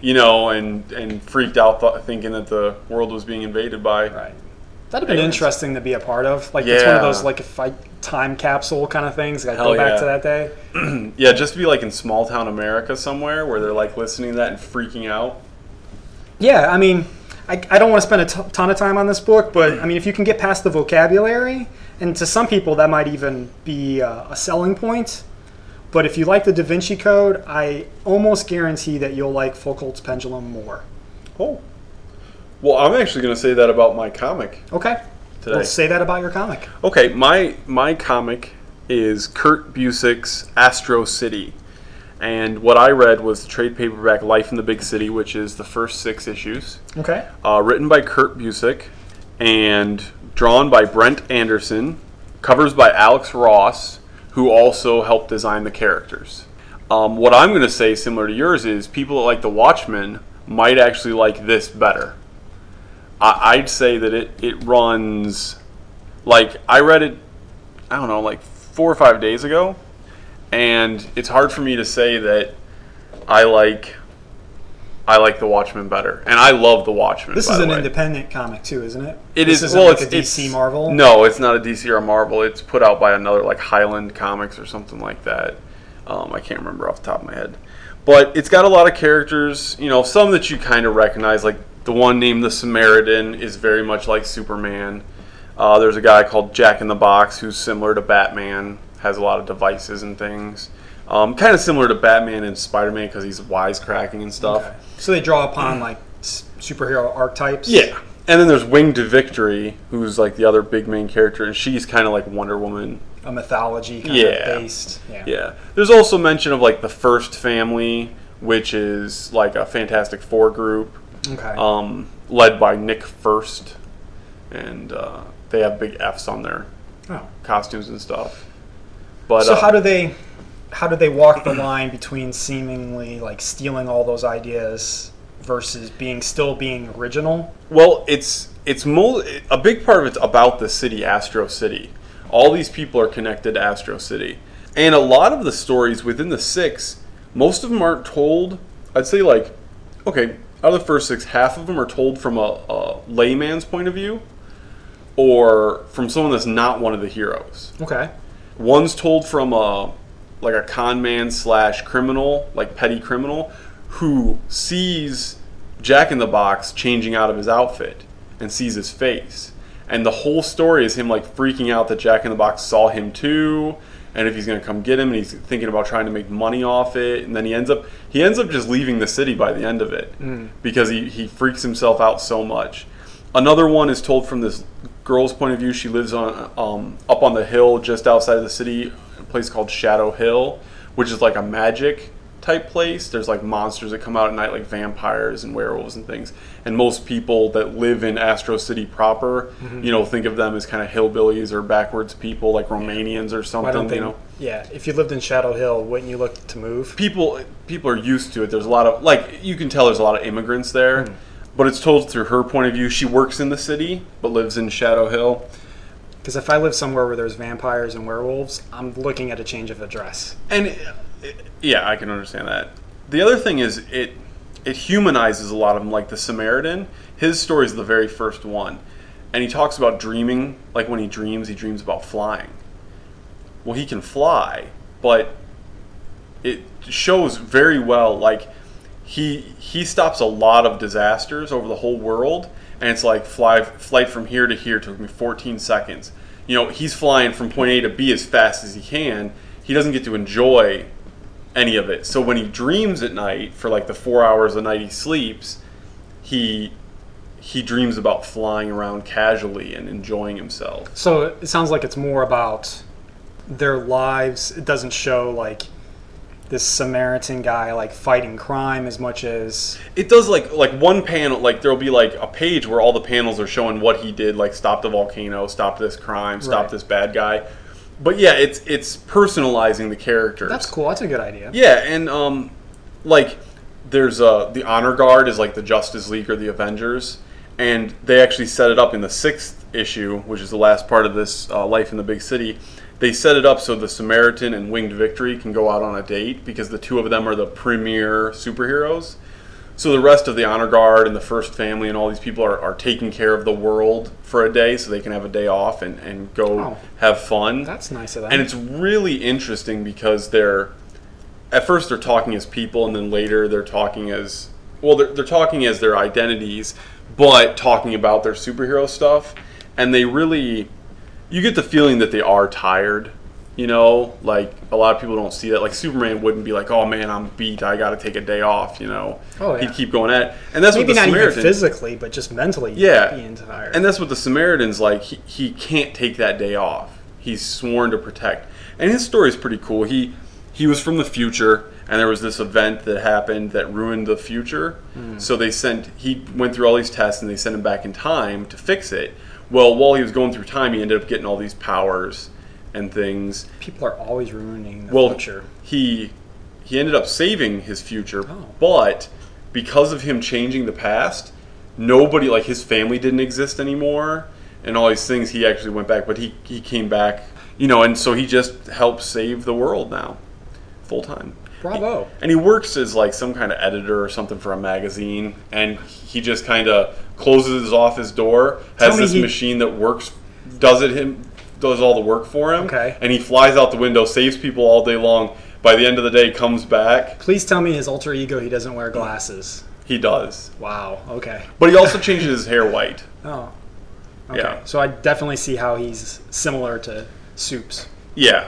And freaked out, thinking that the world was being invaded by. Right. That'd have been interesting to be a part of. Like it's one of those like a time capsule kind of things. Like go back to that day. Yeah, just to be like in small town America somewhere where they're like listening to that and freaking out. Yeah, I mean, I don't want to spend a ton of time on this book, but I mean, if you can get past the vocabulary, and to some people that might even be a selling point. But if you like the Da Vinci Code, I almost guarantee that you'll like Foucault's Pendulum more. Oh. Well, I'm actually going to say that about my comic. Okay. Today. Well, say that about your comic. Okay, my comic is Kurt Busiek's Astro City. And what I read was the trade paperback Life in the Big City, which is the first 6 issues. Okay. Written by Kurt Busiek and drawn by Brent Anderson. Covers by Alex Ross, who also helped design the characters. What I'm going to say, similar to yours, is people that like The Watchmen might actually like this better. I'd say that it runs, like, I read it, I don't know, like 4 or 5 days ago, and it's hard for me to say that I like The Watchmen better, and I love The Watchmen. This is an independent comic too, isn't it? This isn't like a DC Marvel. No, it's not a DC or Marvel. It's put out by another, like Highland Comics or something like that. I can't remember off the top of my head, but it's got a lot of characters. Some that you kind of recognize, like the one named the Samaritan is very much like Superman. There's a guy called Jack in the Box who's similar to Batman, has a lot of devices and things. Kind of similar to Batman and Spider-Man because he's wisecracking and stuff. Okay. So they draw upon like superhero archetypes? Yeah. And then there's Winged to Victory, who's like the other big main character, and she's kind of like Wonder Woman. A mythology kind of based. Yeah. There's also mention of like the First Family, which is like a Fantastic Four group. Okay. Led by Nick First. And they have big F's on their costumes and stuff. But so how do they walk the line between seemingly like stealing all those ideas versus still being original? Well, it's a big part of it's about the city, Astro City. All these people are connected to Astro City. And a lot of the stories within the 6, most of them aren't told. I'd say out of the first 6, half of them are told from a layman's point of view or from someone that's not one of the heroes. Okay. One's told from a con man / criminal, like petty criminal, who sees Jack in the Box changing out of his outfit and sees his face. And the whole story is him like freaking out that Jack in the Box saw him too, and if he's going to come get him, and he's thinking about trying to make money off it. And then he ends up just leaving the city by the end of it because he freaks himself out so much. Another one is told from this girl's point of view. She lives on up on the hill just outside of the city, a place called Shadow Hill, which is like a magic type place. There's like monsters that come out at night, like vampires and werewolves and things. And most people that live in Astro City proper, think of them as kind of hillbillies or backwards people, like Romanians or something. Why don't they, Yeah, if you lived in Shadow Hill, wouldn't you look to move? People are used to it. There's a lot of you can tell there's a lot of immigrants there. But it's told through her point of view. She works in the city, but lives in Shadow Hill. Because if I live somewhere where there's vampires and werewolves, I'm looking at a change of address. And yeah, I can understand that. The other thing is it humanizes a lot of them, like the Samaritan. His story is the very first one. And he talks about dreaming. Like when he dreams about flying. Well, he can fly, but it shows very well, like, He stops a lot of disasters over the whole world, and it's like flight from here to here took me 14 seconds. He's flying from point A to B as fast as he can. He doesn't get to enjoy any of it. So when he dreams at night, for like the 4 hours a night he sleeps, he dreams about flying around casually and enjoying himself. So it sounds like it's more about their lives. It doesn't show like this Samaritan guy like fighting crime as much as It does like one panel, like there'll be like a page where all the panels are showing what he did, like stop the volcano, stop this crime, stop Right. this bad guy. But yeah, it's personalizing the characters. that's cool. That's a good idea. Yeah, and like there's the Honor Guard is like the Justice League or the Avengers, and they actually set it up in the 6th issue, which is the last part of this Life in the Big City. They set it up so the Samaritan and Winged Victory can go out on a date because the two of them are the premier superheroes. So the rest of the Honor Guard and the First Family and all these people are taking care of the world for a day so they can have a day off and go Oh. have fun. That's nice of them. And it's really interesting because at first they're talking as people, and then later they're talking as they're talking as their identities, but talking about their superhero stuff. And they really, you get the feeling that they are tired. You know, like a lot of people don't see that. Like Superman wouldn't be like, "Oh man, I'm beat. I got to take a day off." You know, Oh, yeah. he'd keep going at it. And that's maybe what the not even Samaritan. physically, but just mentally. Yeah, being tired. and that's what the Samaritan's like. He can't take that day off. He's sworn to protect. And his story is pretty cool. He was from the future, and there was this event that happened that ruined the future. So he went through all these tests, and they sent him back in time to fix it. Well, while he was going through time, he ended up getting all these powers and things. People are always ruining the Well, future. he ended up saving his future, Oh. but because of him changing the past, nobody, like his family didn't exist anymore, and all these things. He actually went back, but he came back, you know, and so he just helps save the world now, full time. Bravo. And he works as like some kind of editor or something for a magazine, and he just kind of closes off his door, has Tell me this he- machine that works, does all the work for him, Okay. and he flies out the window, saves people all day long. By the end of the day, comes back. Please tell me his alter ego, he doesn't wear glasses. He does, Wow. Okay. but he also changes his hair white. Oh. Okay. Yeah. So I definitely see how he's similar to Soups. Yeah,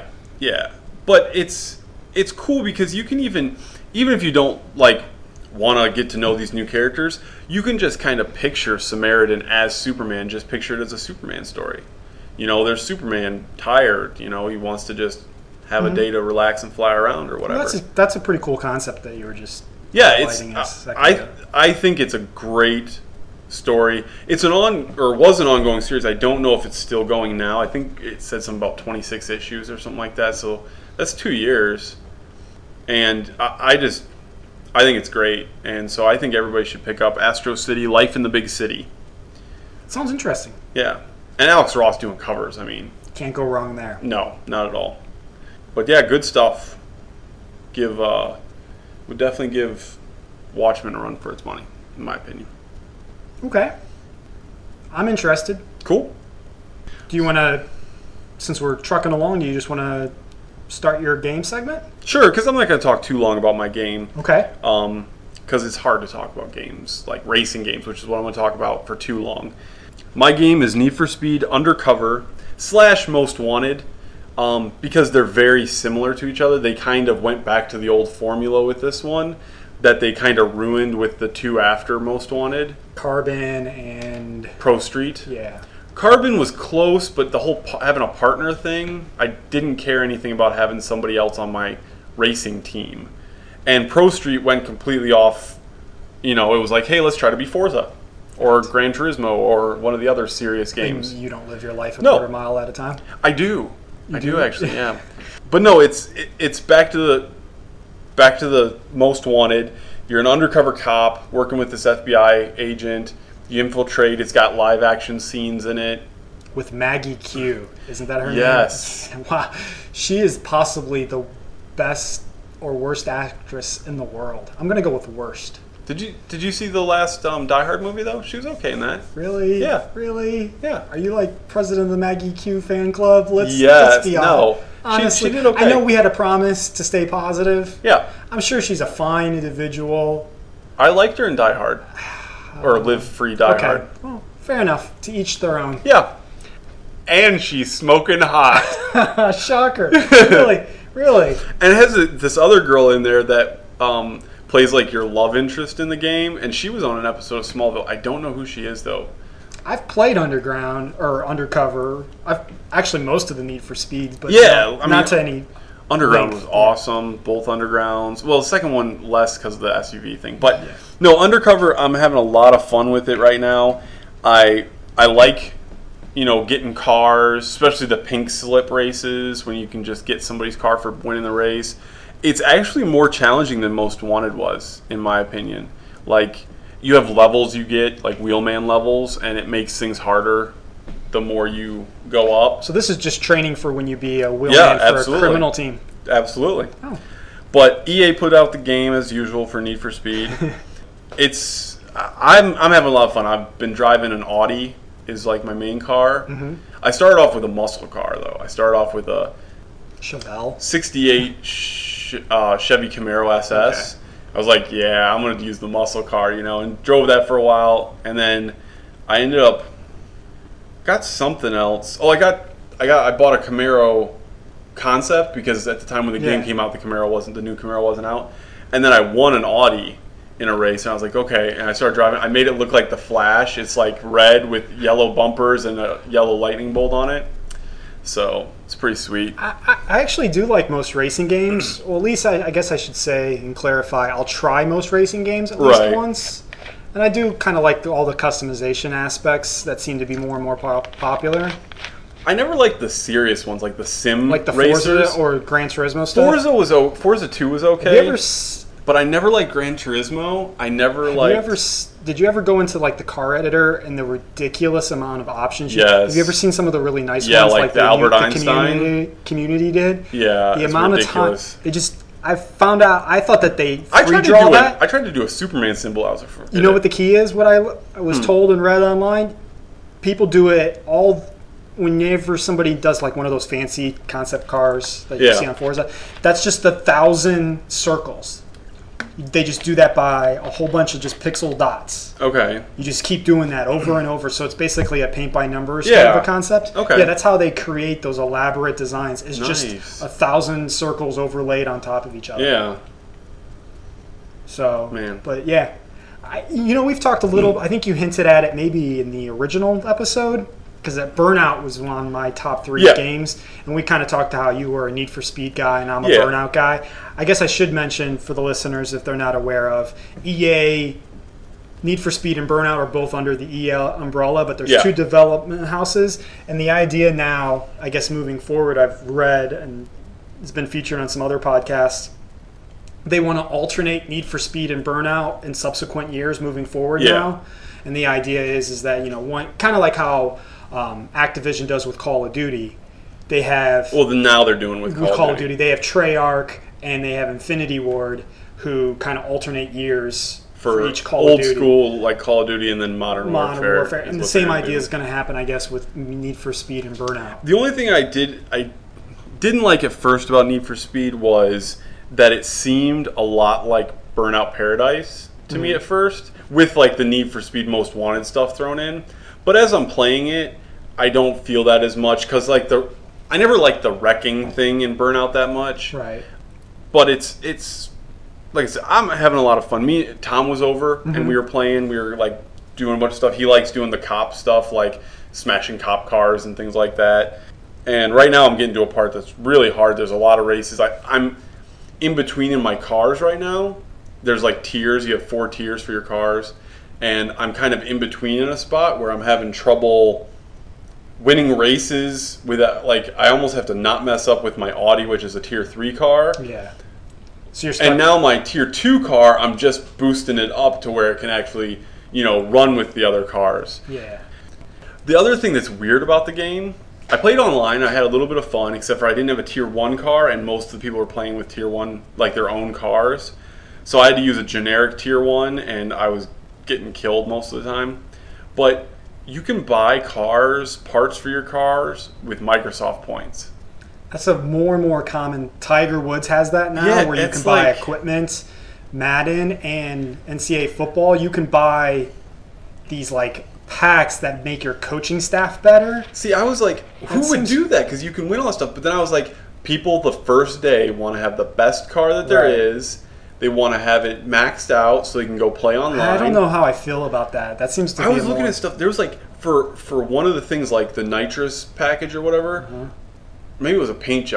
but it's cool because you can even if you don't like want to get to know these new characters, you can just kind of picture Samaritan as Superman. Just picture it as a Superman story. You know, there's Superman tired. You know, he wants to just have a day to relax and fly around or whatever. That's a pretty cool concept that you were just Yeah, it's highlighting a second ago. I think it's a great story. It's was an ongoing series. I don't know if it's still going now. I think it said something about 26 issues or something like that. So that's 2 years, and I think it's great. And so I think everybody should pick up Astro City: Life in the Big City. Sounds interesting. Yeah, and Alex Ross doing covers. I mean, Can't go wrong there. no, not at all. But yeah, good stuff. Would definitely give Watchmen a run for its money, in my opinion. Okay. I'm interested. Cool. Do you want to, since we're trucking along, do you just want to start your game segment? Sure, because I'm not going to talk too long about my game. Okay. Because it's hard to talk about games, like racing games, which is what I'm going to talk about for too long. My game is Need for Speed Undercover / Most Wanted, because they're very similar to each other. They kind of went back to the old formula with this one that they kind of ruined with the two after Most Wanted. Carbon and Pro Street. yeah. Carbon was close, but the whole having a partner thing, I didn't care anything about having somebody else on my racing team. And Pro Street went completely off, you know, it was like, hey, let's try to be Forza or Gran Turismo or one of the other serious games. You don't live your life a No. quarter mile at a time. I do. I do do? actually, yeah. But no, it's back to the Most Wanted. You're an undercover cop working with this FBI agent. You infiltrate. It's got live action scenes in it. With Maggie Q. Isn't that her name? Yes. Wow. She is possibly the best or worst actress in the world. I'm going to go with worst. Did you see the last Die Hard movie though? She was okay in that. Really? Yeah. Really? Yeah. Are you like president of the Maggie Q fan club? Let's Yes. be No. honest. She did okay. I know we had a promise to stay positive. Yeah. I'm sure she's a fine individual. I liked her in Die Hard. Or Live Free Die Okay. Hard. Well, fair enough. To each their own. Yeah. And she's smoking hot. Shocker. Really? Really? And it has this other girl in there that plays like your love interest in the game, and she was on an episode of Smallville. I don't know who she is though. I've played Underground or Undercover. I've actually most of the Need for Speeds, but Yeah, I not mean, to any. Underground length. was awesome. Both Undergrounds. Well, the second one less because of the SUV thing. But Yeah. no, Undercover, I'm having a lot of fun with it right now. I like, getting cars, especially the pink slip races when you can just get somebody's car for winning the race. It's actually more challenging than Most Wanted was, in my opinion. Like, you have levels you get, like wheelman levels, and it makes things harder the more you go up. So this is just training for when you be a wheelman Yeah, for absolutely. a criminal team. Absolutely. Oh. But EA put out the game as usual for Need for Speed. I'm having a lot of fun. I've been driving an Audi is like my main car. Mm-hmm. I started off with a muscle car though. I started off with a Chevelle. 68 Chevy Camaro SS. Okay. I was like, yeah, I'm going to use the muscle car, and drove that for a while. And then I ended up got something else. Oh, I bought a Camaro Concept because at the time when the game came out, the new Camaro wasn't out. And then I won an Audi in a race, and I was like, okay. And I started driving. I made it look like the Flash. It's like red with yellow bumpers and a yellow lightning bolt on it. So it's pretty sweet. I actually do like most racing games. Well, at least I guess I should say and clarify, I'll try most racing games at least Right. once. And I do kind of like all the customization aspects that seem to be more and more popular. I never liked the serious ones, like the sim Like the racers. Forza or Gran Turismo stuff. Forza 2 was okay. Have you ever, But I never liked Gran Turismo. I never did you ever go into like the car editor and the ridiculous amount of options? Yes. Have you ever seen some of the really nice Yeah, ones like the Albert Einstein? community did? Yeah, The it's amount ridiculous. of time I found out. I thought that they I tried free draw that. I tried to do a Superman symbol. I was afraid. You know what the key is? What I was Hmm. told and read online. People do it all whenever somebody does like one of those fancy concept cars that you Yeah. see on Forza. That's just 1,000 circles. They just do that by a whole bunch of just pixel dots. Okay. You just keep doing that over and over. So it's basically a paint by numbers Yeah. kind of a concept. Okay. Yeah, that's how they create those elaborate designs. It's just Nice. 1,000 circles overlaid on top of each other. Yeah. So, Man. but yeah, we've talked a little. I think you hinted at it maybe in the original episode because that Burnout was one of my top 3 Yeah. games, and we kind of talked to how you were a Need for Speed guy and I'm a Yeah. Burnout guy. I guess I should mention for the listeners if they're not aware of EA. Need for Speed and Burnout are both under the EA umbrella, but there's Yeah. 2 development houses, and the idea now, I guess moving forward, I've read and it's been featured on some other podcasts. They want to alternate Need for Speed and Burnout in subsequent years moving forward Yeah. now. And the idea is that, one kind of like how Activision does with Call of Duty. They have Well, then now they're doing with Call of Duty. They have Treyarch and they have Infinity Ward who kind of alternate years for each Call old of Duty. school like Call of Duty and then Modern Warfare. is And the what same they're idea doing. is going to happen, I guess, with Need for Speed and Burnout. The only thing I didn't like at first about Need for Speed was that it seemed a lot like Burnout Paradise to me at first, with like the Need for Speed Most Wanted stuff thrown in. But as I'm playing it, I don't feel that as much because I never liked the wrecking thing in Burnout that much. Right. But it's like I said, I'm having a lot of fun. Tom was over and we were playing. We were like doing a bunch of stuff. He likes doing the cop stuff, like smashing cop cars and things like that. And right now I'm getting to a part that's really hard. There's a lot of races. I'm in between in my cars right now. There's like tiers. You have 4 tiers for your cars. And I'm kind of in between in a spot where I'm having trouble winning races without, like, I almost have to not mess up with my Audi, which is a tier 3 car. Yeah. So you're stuck. And now my tier 2 car, I'm just boosting it up to where it can actually, run with the other cars. Yeah. The other thing that's weird about the game, I played online, I had a little bit of fun, except for I didn't have a tier 1 car, and most of the people were playing with tier 1, like their own cars. So I had to use a generic tier 1, and I was getting killed most of the time. But you can buy parts for your cars with Microsoft points. That's a more and more common. Tiger Woods has that now, Yeah, where you it's can buy like- equipment. Madden and NCAA football, you can buy these like packs that make your coaching staff better. See, I was like, who That would seems- do that? Because you can win all that stuff. But then I was like, people the first day want to have the best car that there Right. is. They want to have it maxed out so they can go play online. I don't know how I feel about that. That seems to I be was a looking more- at stuff. There was like for one of the things like the nitrous package or whatever. Mm-hmm. Maybe it was a paint job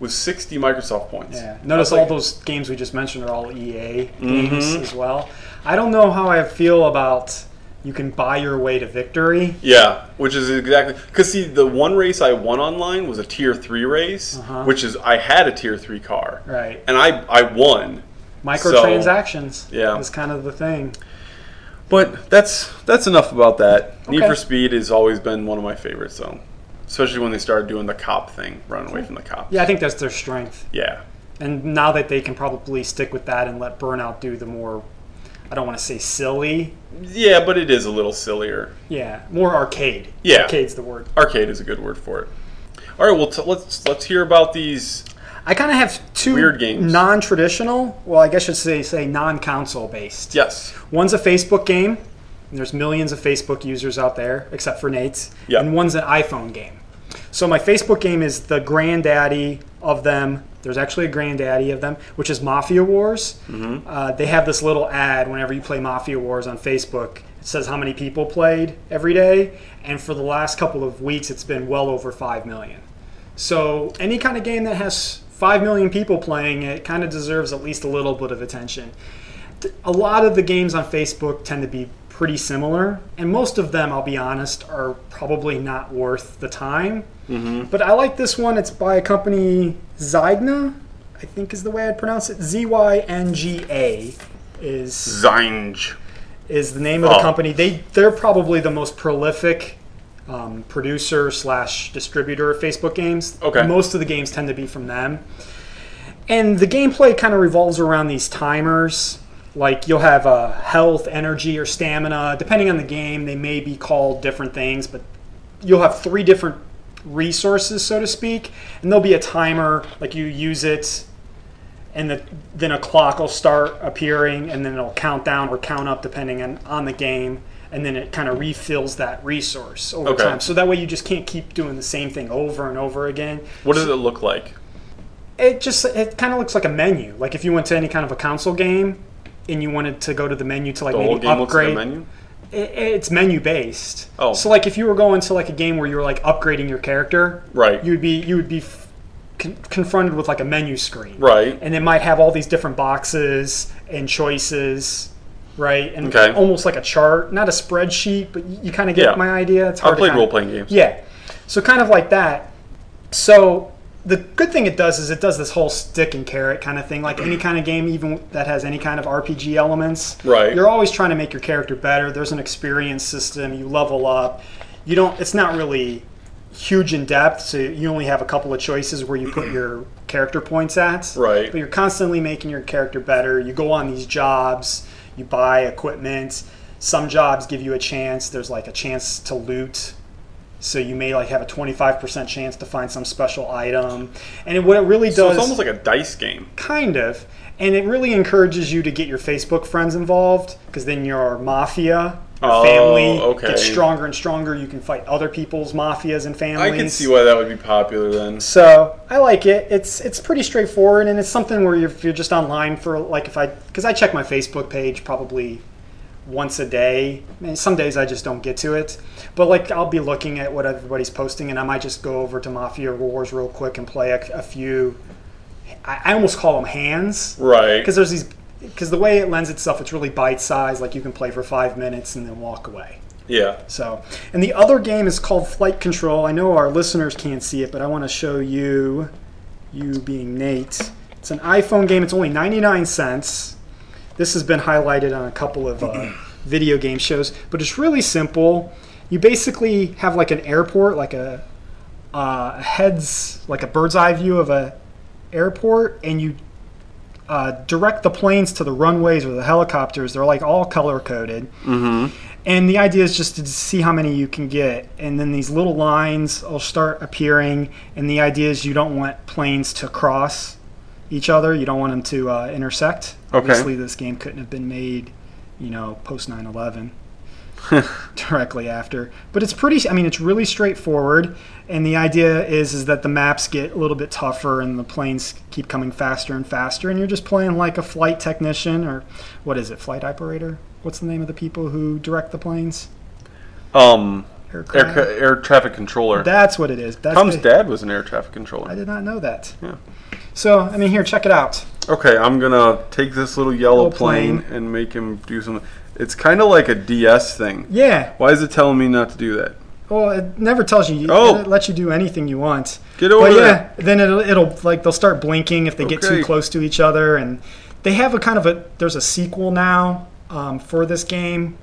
was 60 Microsoft points. Yeah. Notice all those games we just mentioned are all EA games as well. I don't know how I feel about you can buy your way to victory. Yeah, which is exactly because see, the one race I won online was a tier 3 race, which is I had a tier 3 car, Right. and I won. Microtransactions. Yeah. Is kind of the thing. But that's enough about that. Need Okay. for Speed has always been one of my favorites, though. Especially when they started doing the cop thing, run away from the cops. Yeah, I think that's their strength. Yeah. And now that they can probably stick with that and let Burnout do the more, I don't want to say silly. Yeah, but it is a little sillier. Yeah, more arcade. Yeah. Arcade's the word. Arcade is a good word for it. All right, well, let's hear about these. I kind of have two Weird games. non-traditional, well, I guess I should say non-console based. Yes. One's a Facebook game, and there's millions of Facebook users out there, except for Nate's. Yep. And one's an iPhone game. So my Facebook game is the granddaddy of them. There's actually a granddaddy of them, which is Mafia Wars. They have this little ad whenever you play Mafia Wars on Facebook. It says how many people played every day, and for the last couple of weeks, it's been well over 5 million. So any kind of game that has 5 million people playing it kind of deserves at least a little bit of attention. A lot of the games on Facebook tend to be pretty similar, and most of them, I'll be honest, are probably not worth the time. But I like this one. It's by a company, Zynga, I think is the way I'd pronounce it. Zynga is the name of the company. They're probably the most prolific producer / distributor of Facebook games. Okay. Most of the games tend to be from them. And the gameplay kind of revolves around these timers. Like you'll have health, energy, or stamina. Depending on the game, they may be called different things, but you'll have 3 different resources, so to speak. And there'll be a timer, like you use it, and then a clock will start appearing, and then it'll count down or count up depending on the game. And then it kind of refills that resource over time. So that way you just can't keep doing the same thing over and over again. What does it look like? It kind of looks like a menu. Like if you went to any kind of a console game and you wanted to go to the menu to like The whole maybe game looks like a upgrade. menu? It's menu based. Oh. So like if you were going to like a game where you were like upgrading your character, Right. you would be confronted with like a menu screen. Right. And it might have all these different boxes and choices. Right, and Okay. almost like a chart, not a spreadsheet, but you kind of get Yeah. my idea. It's I hard. played role-playing games. Yeah, so kind of like that. So the good thing it does is it does this whole stick and carrot kind of thing. Like any kind of game, even that has any kind of RPG elements, Right. You're always trying to make your character better. There's an experience system. You level up. You don't. It's not really huge in depth, so you only have a couple of choices where you put your character points at. Right. But you're constantly making your character better. You go on these jobs. You buy equipment. Some jobs give you a chance. There's like a chance to loot. So you may like have a 25% chance to find some special item. And what it really does... So it's almost like a dice game. Kind of. And it really encourages you to get your Facebook friends involved, because then your mafia, your family gets stronger and stronger. You can fight other people's mafias and families. I can see why that would be popular then. So I like it. It's pretty straightforward, and it's something where if you're just online for like because I check my Facebook page probably once a day. I mean, some days I just don't get to it, but like I'll be looking at what everybody's posting, and I might just go over to Mafia Wars real quick and play a few. I almost call them hands, Right. because the way it lends itself, it's really bite sized. Like you can play for 5 minutes and then walk away. Yeah. So, and the other game is called Flight Control. I know our listeners can't see it, but I want to show you being Nate. It's an iPhone game. It's only 99 cents. This has been highlighted on a couple of video game shows, but it's really simple. You basically have like an airport, like a bird's eye view of a airport, and you direct the planes to the runways or the helicopters. They're like all color coded. Mm-hmm. And the idea is just to see how many you can get. And then these little lines will start appearing. And the idea is you don't want planes to cross each other. You don't want them to intersect. Okay. Obviously, this game couldn't have been made, post 9/11. Directly after. But it's it's really straightforward. And the idea is that the maps get a little bit tougher and the planes keep coming faster and faster. And you're just playing like a flight technician, or flight operator? What's the name of the people who direct the planes? I Air traffic controller. That's what it is. That's Tom's dad was an air traffic controller. I did not know that. Yeah. So, I mean, here, check it out. Okay, I'm gonna take this little yellow Little plane. plane and make him do something. It's kind of like a DS thing. Yeah. Why is it telling me not to do that? Well, it never tells you. Oh. It lets you do anything you want. Get over But there. yeah, then it'll like they'll start blinking if they get Okay. too close to each other, and they have a kind of there's a sequel now for this game,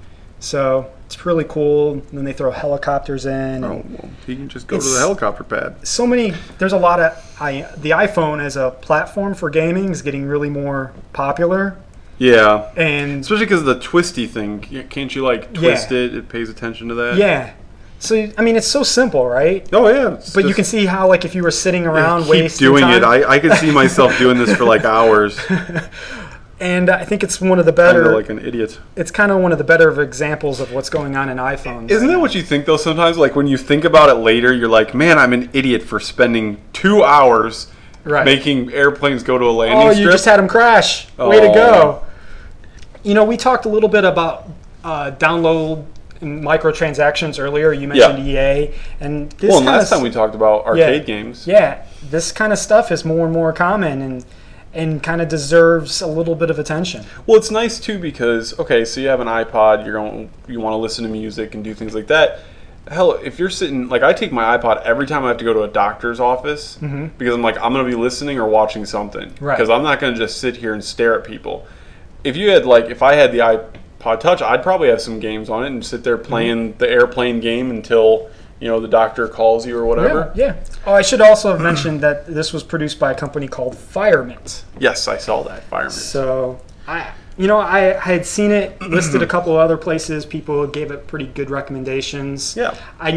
so it's really cool. And then they throw helicopters in. Oh, well, he can just go to It's- the helicopter pad. So many. There's a lot of the iPhone as a platform for gaming is getting really more popular, Yeah. and Especially because of the twisty thing. Can't you, like, twist it? It pays attention to that. yeah. So I mean, it's so simple, right? Oh, yeah. It's But you just- can see how, like, if you were sitting around keep wasting doing time, it. I could see myself doing this for, like, hours. and I think it's one of the Kind better. of like an idiot. It's kind of one of the better of examples of what's going on in iPhone. Isn't that what you think, though, sometimes? Like, when you think about it later, you're like, man, I'm an idiot for spending 2 hours Right. making airplanes go to a landing Oh, strip. you just had them crash. Way to Oh. go. You know, we talked a little bit about download and microtransactions earlier. You mentioned EA, and this Well, and kinda last time we talked about arcade games. Yeah, this kind of stuff is more and more common, and kind of deserves a little bit of attention. Well, it's nice too because okay, so you have an iPod, you want to listen to music and do things like that. Hell, if you're sitting like I take my iPod every time I have to go to a doctor's office because I'm like I'm gonna be listening or watching something Right. because I'm not gonna just sit here and stare at people. If you had like if I had the iPod Touch, I'd probably have some games on it and sit there playing the airplane game until the doctor calls you or whatever. Yeah. Oh, I should also have mentioned that this was produced by a company called Firemint. Yes, I saw that Fireman. So I had seen it listed a couple of other places. People gave it pretty good recommendations. Yeah.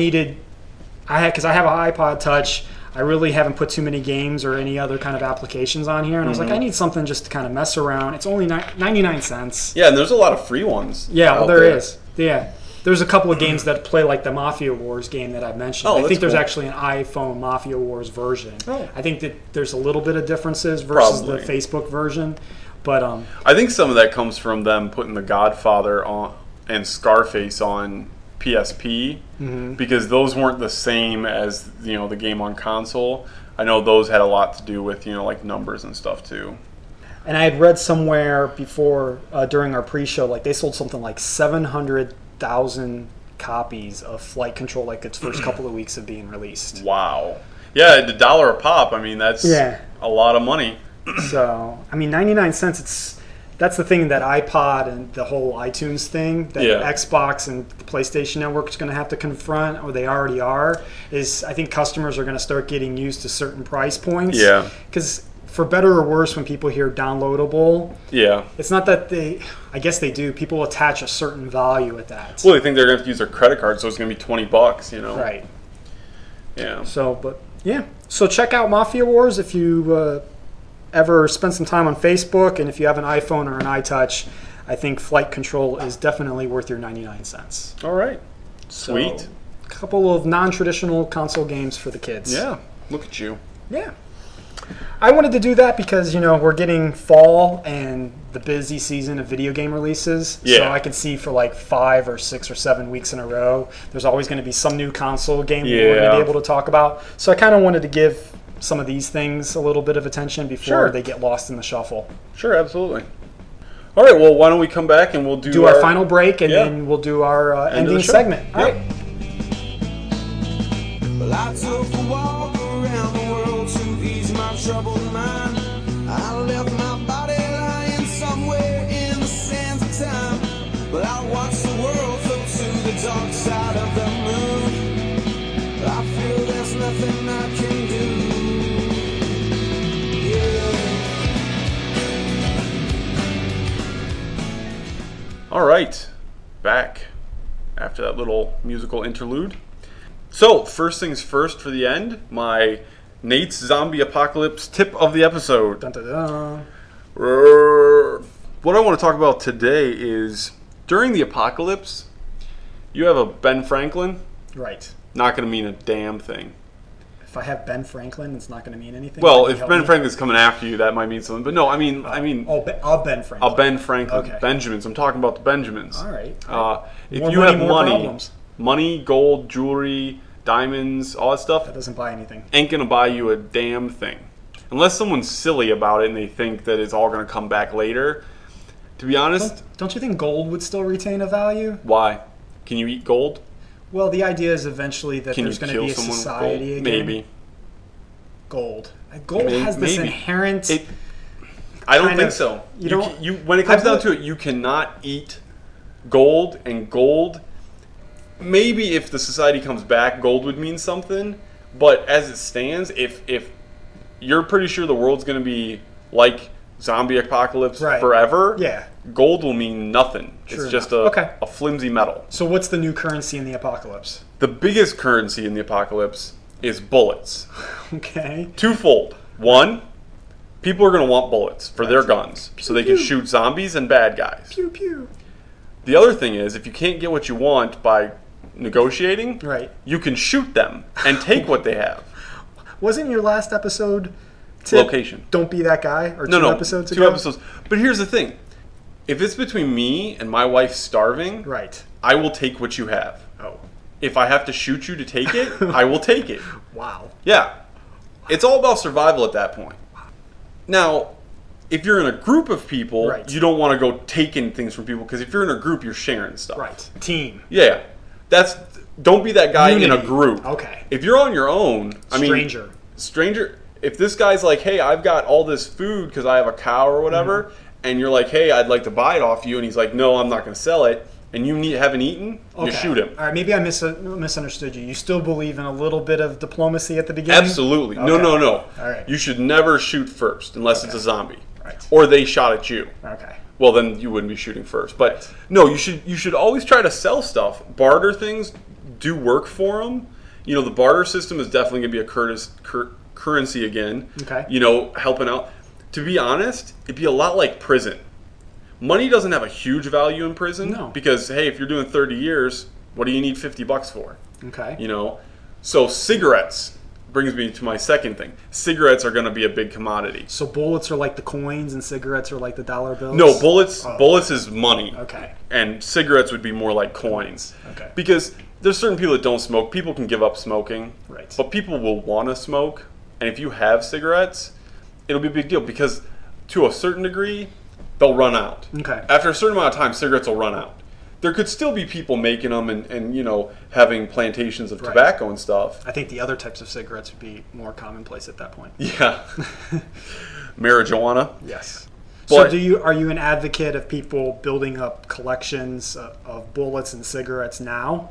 Because I have an iPod Touch. I really haven't put too many games or any other kind of applications on here, and I was like, I need something just to kind of mess around. It's only 99 cents. Yeah, and there's a lot of free ones. Yeah, well, out there is. Yeah. There's a couple of games that play like the Mafia Wars game that I mentioned. Oh, I that's think there's cool. actually an iPhone Mafia Wars version. Oh. I think that there's a little bit of differences versus Probably. the Facebook version. But I think some of that comes from them putting The Godfather on and Scarface on PSP because those weren't the same as the game on console. I know those had a lot to do with like numbers and stuff too. and I had read somewhere before during our pre-show, like they sold something like 700,000 copies of Flight Control, like its first couple of weeks of being released. Wow. Yeah, $1 a pop. I mean, that's Yeah. a lot of money. So, I mean, 99 cents, that's the thing that iPod and the whole iTunes thing that Yeah. Xbox and the PlayStation Network is going to have to confront, or they already are, is I think customers are going to start getting used to certain price points. Yeah. Because for better or worse, when people hear downloadable, Yeah. it's not that I guess they do, people attach a certain value at that. Well, they think they're going to have to use their credit card, so it's going to be $20, Right. Yeah. So, but yeah. So check out Mafia Wars if you ever spend some time on Facebook, and if you have an iPhone or an iTouch, I think Flight Control is definitely worth your 99 cents. All right. So, Sweet. a couple of non-traditional console games for the kids. Yeah. Look at you. Yeah. I wanted to do that because, we're getting fall and the busy season of video game releases. So Yeah. I could see for like 5 or 6 or 7 weeks in a row, there's always going to be some new console game we're going to Yeah. be able to talk about. So I kind of wanted to give some of these things a little bit of attention before Sure. they get lost in the shuffle. Sure, absolutely. All right, well, why don't we come back and we'll Do our final break, and Yeah. then we'll do our End of the ending show. segment. All Yep. right. Well, I took a walk around the world to ease my troubled mind. I left my body lying somewhere in the sands of time. But I watched the world float to the dark side of the moon. I feel there's nothing I can do. Yeah. All right, back after that little musical interlude. So, first things first for the end, my Nate's Zombie Apocalypse tip of the episode. Dun, dun, dun. What I want to talk about today is during the apocalypse, you have a Ben Franklin, Right. not going to mean a damn thing. If I have Ben Franklin, it's not going to mean anything. Well, Can you if help Ben me? Franklin's coming after you, that might mean something. But no, I mean, Oh, Ben Franklin. a Ben Franklin, Okay. Benjamins. I'm talking about the Benjamins. All right. If More you money, have more money, problems. Money, gold, jewelry, diamonds, all that stuff That doesn't buy anything. ain't gonna buy you a damn thing. Unless someone's silly about it and they think that it's all gonna come back later. To be honest, Don't you think gold would still retain a value? why? Can you eat gold? Well, the idea is eventually that Can there's you going to kill be a someone with society gold? again. Maybe. Gold. Gold has this Maybe. inherent. I don't kind think of- so. you don't- When it comes down to it, you cannot eat gold, and gold. Maybe if the society comes back, gold would mean something. But as it stands, if you're pretty sure the world's going to be like zombie apocalypse Right. forever, Yeah. gold will mean nothing. True it's just enough. Okay. a flimsy metal. So what's the new currency in the apocalypse? The biggest currency in the apocalypse is bullets. Okay. Twofold. One, people are going to want bullets for their guns so they can pew. shoot zombies and bad guys. Pew pew. The other thing is, if you can't get what you want by negotiating, Right. you can shoot them and take what they have. Wasn't your last episode tip, Location. Don't be that guy? Or No, two no, episodes two ago? episodes. But here's the thing. If it's between me and my wife starving, Right. I will take what you have. Oh. If I have to shoot you to take it, I will take it. Wow. Yeah. It's all about survival at that point. Now, if you're in a group of people, Right. you don't want to go taking things from people, because if you're in a group, you're sharing stuff. Right. Team. Yeah. Don't be that guy in a Unity. group. Okay. If you're on your own, stranger, if this guy's like, hey, I've got all this food because I have a cow or whatever, and you're like, hey, I'd like to buy it off you, and he's like, no, I'm not going to sell it, and you haven't eaten, you shoot him. All right, maybe I misunderstood you. You still believe in a little bit of diplomacy at the beginning? Absolutely. Okay. No. All right. You should never shoot first unless it's a zombie. Right. Or they shot at you. Okay. Well, then you wouldn't be shooting first. But no, you should always try to sell stuff. Barter things do work for them. The barter system is definitely going to be a currency again. Okay. Helping out. To be honest, it'd be a lot like prison. Money doesn't have a huge value in prison. No. Because, hey, if you're doing 30 years, what do you need $50 for? Okay. So cigarettes brings me to my second thing. Cigarettes are going to be a big commodity. So bullets are like the coins and cigarettes are like the dollar bills? No, bullets is money. Okay. And cigarettes would be more like coins. Okay. Because there's certain people that don't smoke. People can give up smoking. Right. But people will want to smoke. And if you have cigarettes, it'll be a big deal, because to a certain degree, they'll run out. Okay. After a certain amount of time, cigarettes will run out. There could still be people making them and having plantations of Right. tobacco and stuff. I think the other types of cigarettes would be more commonplace at that point. Yeah. Marijuana. Yes. But- So are you an advocate of people building up collections of bullets and cigarettes now?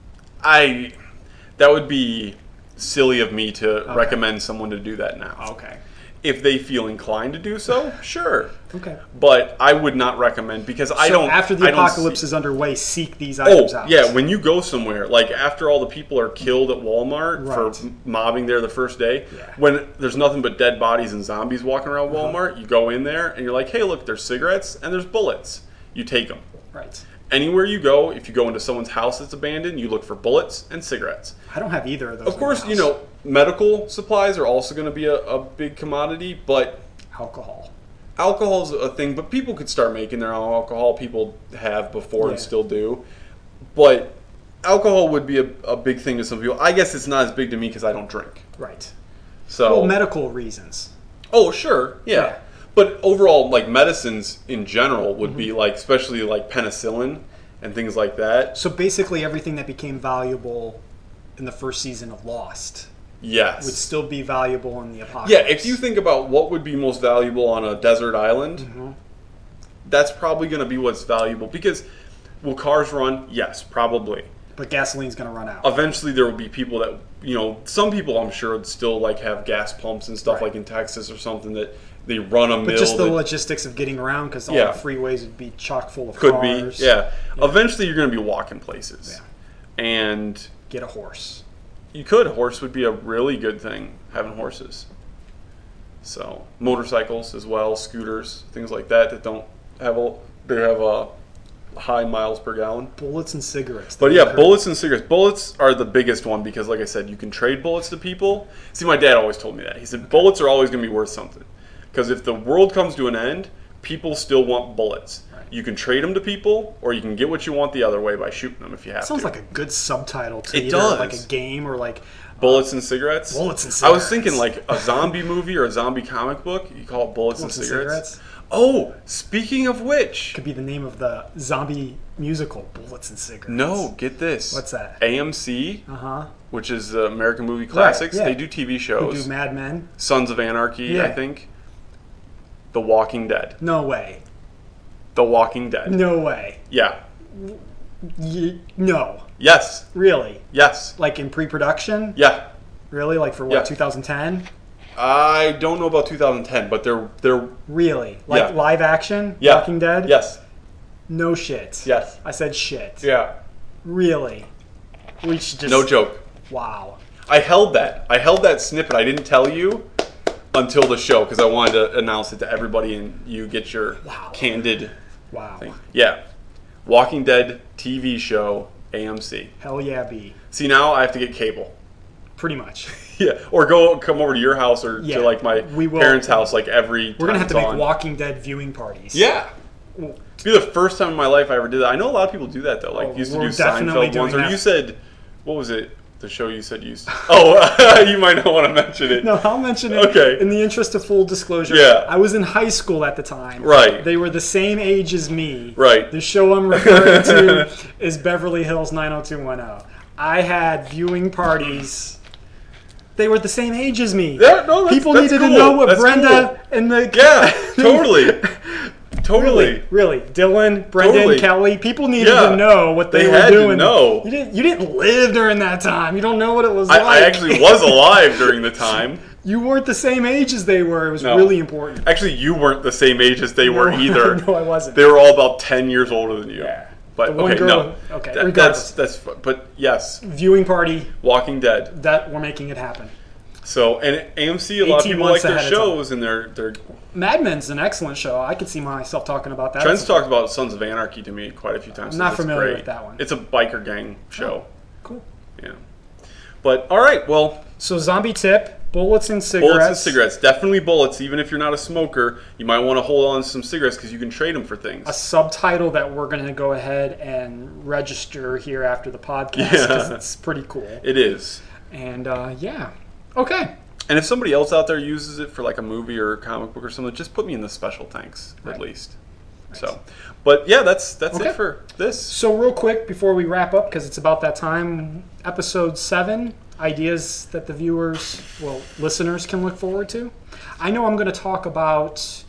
That would be silly of me to recommend someone to do that now. Okay. If they feel inclined to do so, sure. Okay. But I would not recommend, because I So don't. after the I don't apocalypse see- is underway, seek these items out. yeah, when you go somewhere, like after all the people are killed at Walmart Right. for mobbing there the first day, Yeah. when there's nothing but dead bodies and zombies walking around Walmart, you go in there and you're like, hey, look, there's cigarettes and there's bullets. You take them. Right. Anywhere you go, if you go into someone's house that's abandoned, you look for bullets and cigarettes. I don't have either of those. Of in course, my house. medical supplies are also going to be a big commodity, but Alcohol. alcohol's a thing. But people could start making their own alcohol. People have before and Yeah. still do. But alcohol would be a big thing to some people. I guess it's not as big to me because I don't drink. Right. So, Well, medical reasons. oh, sure, yeah. Yeah. But overall, like medicines in general would be like, especially like penicillin and things like that. So basically, everything that became valuable in the first season of Lost Yes. would still be valuable in the apocalypse. Yeah, if you think about what would be most valuable on a desert island, that's probably going to be what's valuable. Because will cars run? Yes, probably. But gasoline's going to run out. Eventually, there will be people that some people I'm sure would still like have gas pumps and stuff, Right. like in Texas or something, that they run a mill. But just the that logistics of getting around, because all Yeah. the freeways would be chock full of could cars. be, yeah. Eventually, you're going to be walking places, Yeah. and Get a horse. you could. A horse would be a really good thing, having horses. So motorcycles as well, scooters, things like that don't have a high miles per gallon. Bullets and cigarettes. But yeah, bullets and cigarettes. Bullets are the biggest one because, like I said, you can trade bullets to people. See, my dad always told me that. He said bullets are always going to be worth something, because if the world comes to an end, people still want bullets. Right. You can trade them to people, or you can get what you want the other way by shooting them if you have Sounds to. like a good subtitle to It either does. like a game or like Bullets and cigarettes. Bullets and I was cigarettes. thinking like a zombie movie or a zombie comic book. You call it Bullets and Bullets and Cigarettes. Cigarettes. Oh, speaking of which, could be the name of the zombie musical, Bullets and Cigarettes. no, get this. What's that? AMC, Uh-huh. which is American Movie Classics. yeah. They do TV Who shows. do Mad Men? Sons of Anarchy, I Yeah. think. The Walking Dead. No way. The Walking Dead. No way. Yeah. No. Yes. Really? Yes. Like in pre-production? Yeah. Really? Like for what, Yeah. 2010? I don't know about 2010, but they're Really? Like Yeah. live action? yeah. Walking Dead? Yes. No shit. Yes. I said shit. Yeah. Really? We should just... No joke. Wow. I held that snippet. I didn't tell you until the show because I wanted to announce it to everybody and you get your Wow. candid Wow. thing. Yeah. Walking Dead TV show, AMC. Hell yeah, B. See, now I have to get cable. Pretty much. Yeah, or come over to your house or Yeah, to like my we will. parents' house like every We're going to have time to it's make on. Walking Dead viewing parties. Yeah. It'd be the first time in my life I ever did that. I know a lot of people do that though. Like Oh, used to we're do definitely Seinfeld doing ones. Or that. you said, what was it? The show you said you used to... Oh, you might not want to mention it. No, I'll mention it Okay. in the interest of full disclosure. Yeah. I was in high school at the time. Right. They were the same age as me. Right. The show I'm referring to is Beverly Hills 90210. I had viewing parties. They were the same age as me. Yeah, no, that's, People that's needed cool. to know what That's Brenda cool. and the... Yeah, totally. Totally. Really, Dylan, Brendan, Totally. Kelly. People needed Yeah. to know what they, They were had to doing. know. You didn't live during that time. You don't know what it was I like. actually was alive during the time. You weren't the same age as they were. It was No. really important. Actually, you weren't the same age as they were No, either. no, I wasn't. They were all about 10 years older than you. Yeah. But The one okay, girl- no. okay, That- regardless. that's but yes, Viewing party. Walking Dead. That we're making it happen. So, and AMC, a lot of 18 people like months their ahead of time. shows, and they're Mad Men's an excellent show. I could see myself talking about that. Trent's talked about Sons of Anarchy to me quite a few times. I'm not It's familiar great. with that one. It's a biker gang show. Cool. Yeah. But all right, well, So zombie tip, bullets and cigarettes. bullets and cigarettes. Definitely bullets. Even if you're not a smoker, you might want to hold on to some cigarettes because you can trade them for things. A subtitle that we're going to go ahead and register here after the podcast Yeah. because it's pretty cool. It is. And yeah. Okay. And if somebody else out there uses it for like a movie or a comic book or something, just put me in the special thanks at Right. least. So, but yeah, that's Okay. it for this. So real quick before we wrap up, because it's about that time, episode 7, ideas that the viewers, well, listeners can look forward to. I know I'm going to talk about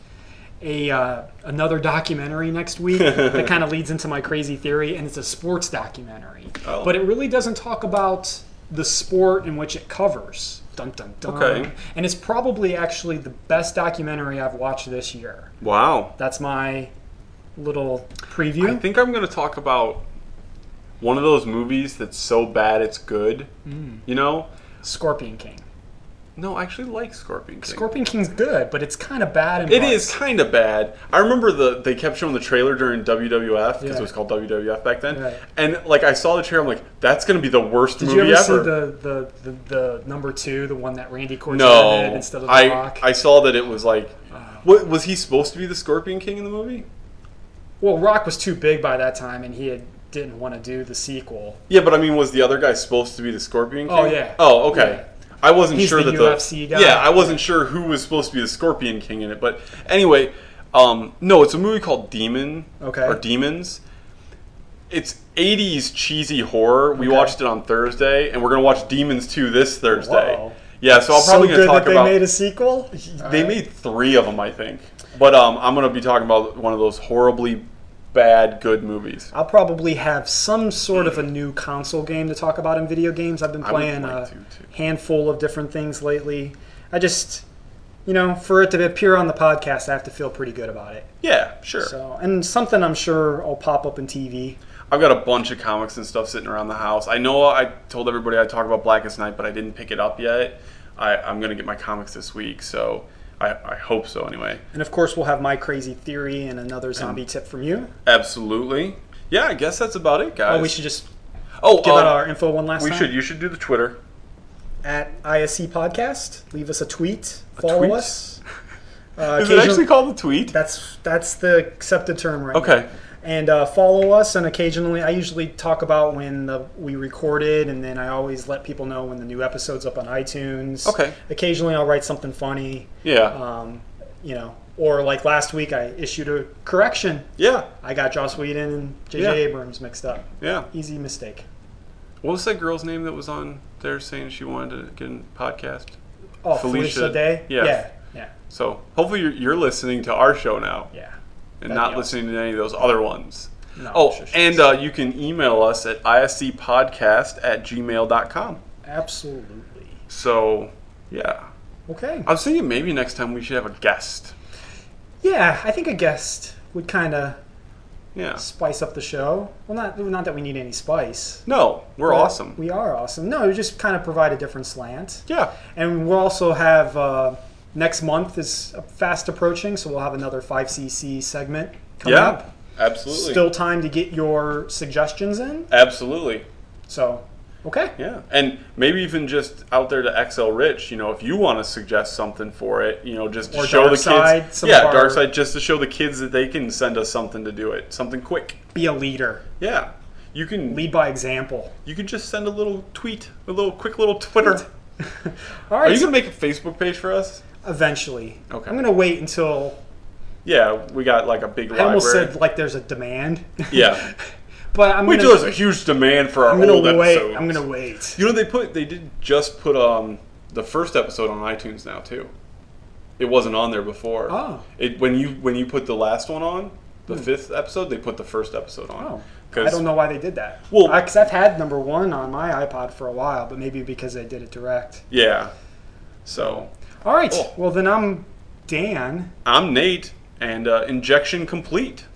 another documentary next week that kind of leads into my crazy theory, and it's a sports documentary. Oh. But it really doesn't talk about the sport in which it covers. Dun, dun, dun. Okay. And it's probably actually the best documentary I've watched this year. Wow. That's my little preview. I think I'm going to talk about one of those movies that's so bad it's good. You know? Scorpion King. No, I actually like Scorpion King. Scorpion King's good, but it's kind of bad. In It parts. is kind of bad. I remember they kept showing the trailer during WWF because Yeah. it was called WWF back then. Right. And like I saw the trailer, I'm like, that's going to be the worst Did movie you ever ever. see the number 2, the one that Randy Orton did No, instead of The I Rock? saw that it was like, what was he supposed to be the Scorpion King in the movie? Well, Rock was too big by that time, and didn't want to do the sequel. Yeah, but I mean, was the other guy supposed to be the Scorpion King? Oh, yeah. Oh, okay. Yeah. I wasn't He's sure the that UFC guy. Yeah, I wasn't sure who was supposed to be the Scorpion King in it, but anyway, no, it's a movie called Demon. Okay. Or Demons. It's 80s cheesy horror. We Okay. watched it on Thursday, and we're gonna watch Demons 2 this Thursday. Whoa. Yeah, so I'm So probably gonna good talk that they about. made a sequel? They made 3 of them, I think. But I'm gonna be talking about one of those horribly bad good movies. I'll probably have some sort of a new console game to talk about in video games. I've been I would playing like a to, too. handful of different things lately. I just, for it to appear on the podcast, I have to feel pretty good about it. Yeah, sure. So, and something I'm sure will pop up in TV. I've got a bunch of comics and stuff sitting around the house. I know I told everybody I'd talk about Blackest Night, but I didn't pick it up yet. I'm going to get my comics this week, so I hope so anyway. And of course, we'll have my crazy theory and another zombie tip from you. Absolutely. Yeah, I guess that's about it, guys. Oh, we should just give give out our info one last We time. should. You should do the Twitter. At ISC Podcast. Leave us a tweet. Follow tweet? us. Is it actually called a tweet? That's the accepted term right now. Okay. And follow us, and occasionally, I usually talk about when we recorded, and then I always let people know when the new episode's up on iTunes. Okay. Occasionally, I'll write something funny. Yeah. Or like last week, I issued a correction. Yeah. I got Joss Whedon and J.J. Yeah. Abrams mixed up. Yeah. Easy mistake. What was that girl's name that was on there saying she wanted to get a podcast? Oh, Felicia Felicia Day? Yeah. Yeah. So hopefully you're listening to our show now Yeah. and That'd not be listening to any of those other ones. No, Oh, sure. and you can email us at iscpodcast@gmail.com. Absolutely. So, yeah. Okay. I was thinking maybe next time we should have a guest. Yeah, I think a guest would kind of Yeah. spice up the show. Well, not that we need any spice. No, we're But awesome. We are awesome. No, we just kind of provide a different slant. Yeah. And we'll also have next month is fast approaching, so we'll have another 5cc segment coming Yeah. up. Absolutely. Still time to get your suggestions in. Absolutely. So, okay. Yeah. And maybe even just out there to XL Rich, if you want to suggest something for it, just to Or show Dark the Side, kids. some Yeah, of our- Dark Side, just to show the kids that they can send us something to do it. Something quick. Be a leader. Yeah. You can Lead by example. You can just send a little tweet, quick little Twitter. All Are right. you gonna make a Facebook page for us? Eventually. Okay. I'm going to wait until Yeah, we got like a big I library. almost said like there's a demand. Yeah. But I'm Wait going till there's a huge demand for our old wait. episodes. I'm going to wait. They did just put the first episode on iTunes now too. It wasn't on there before. Oh. When you put the last one on, the fifth episode, they put the first episode on. Oh. 'Cause- I don't know why they did that. Well- Because I've had number 1 on my iPod for a while, but maybe because they did it direct. Yeah. So All right. Oh. Well, then I'm Dan. I'm Nate, and injection complete.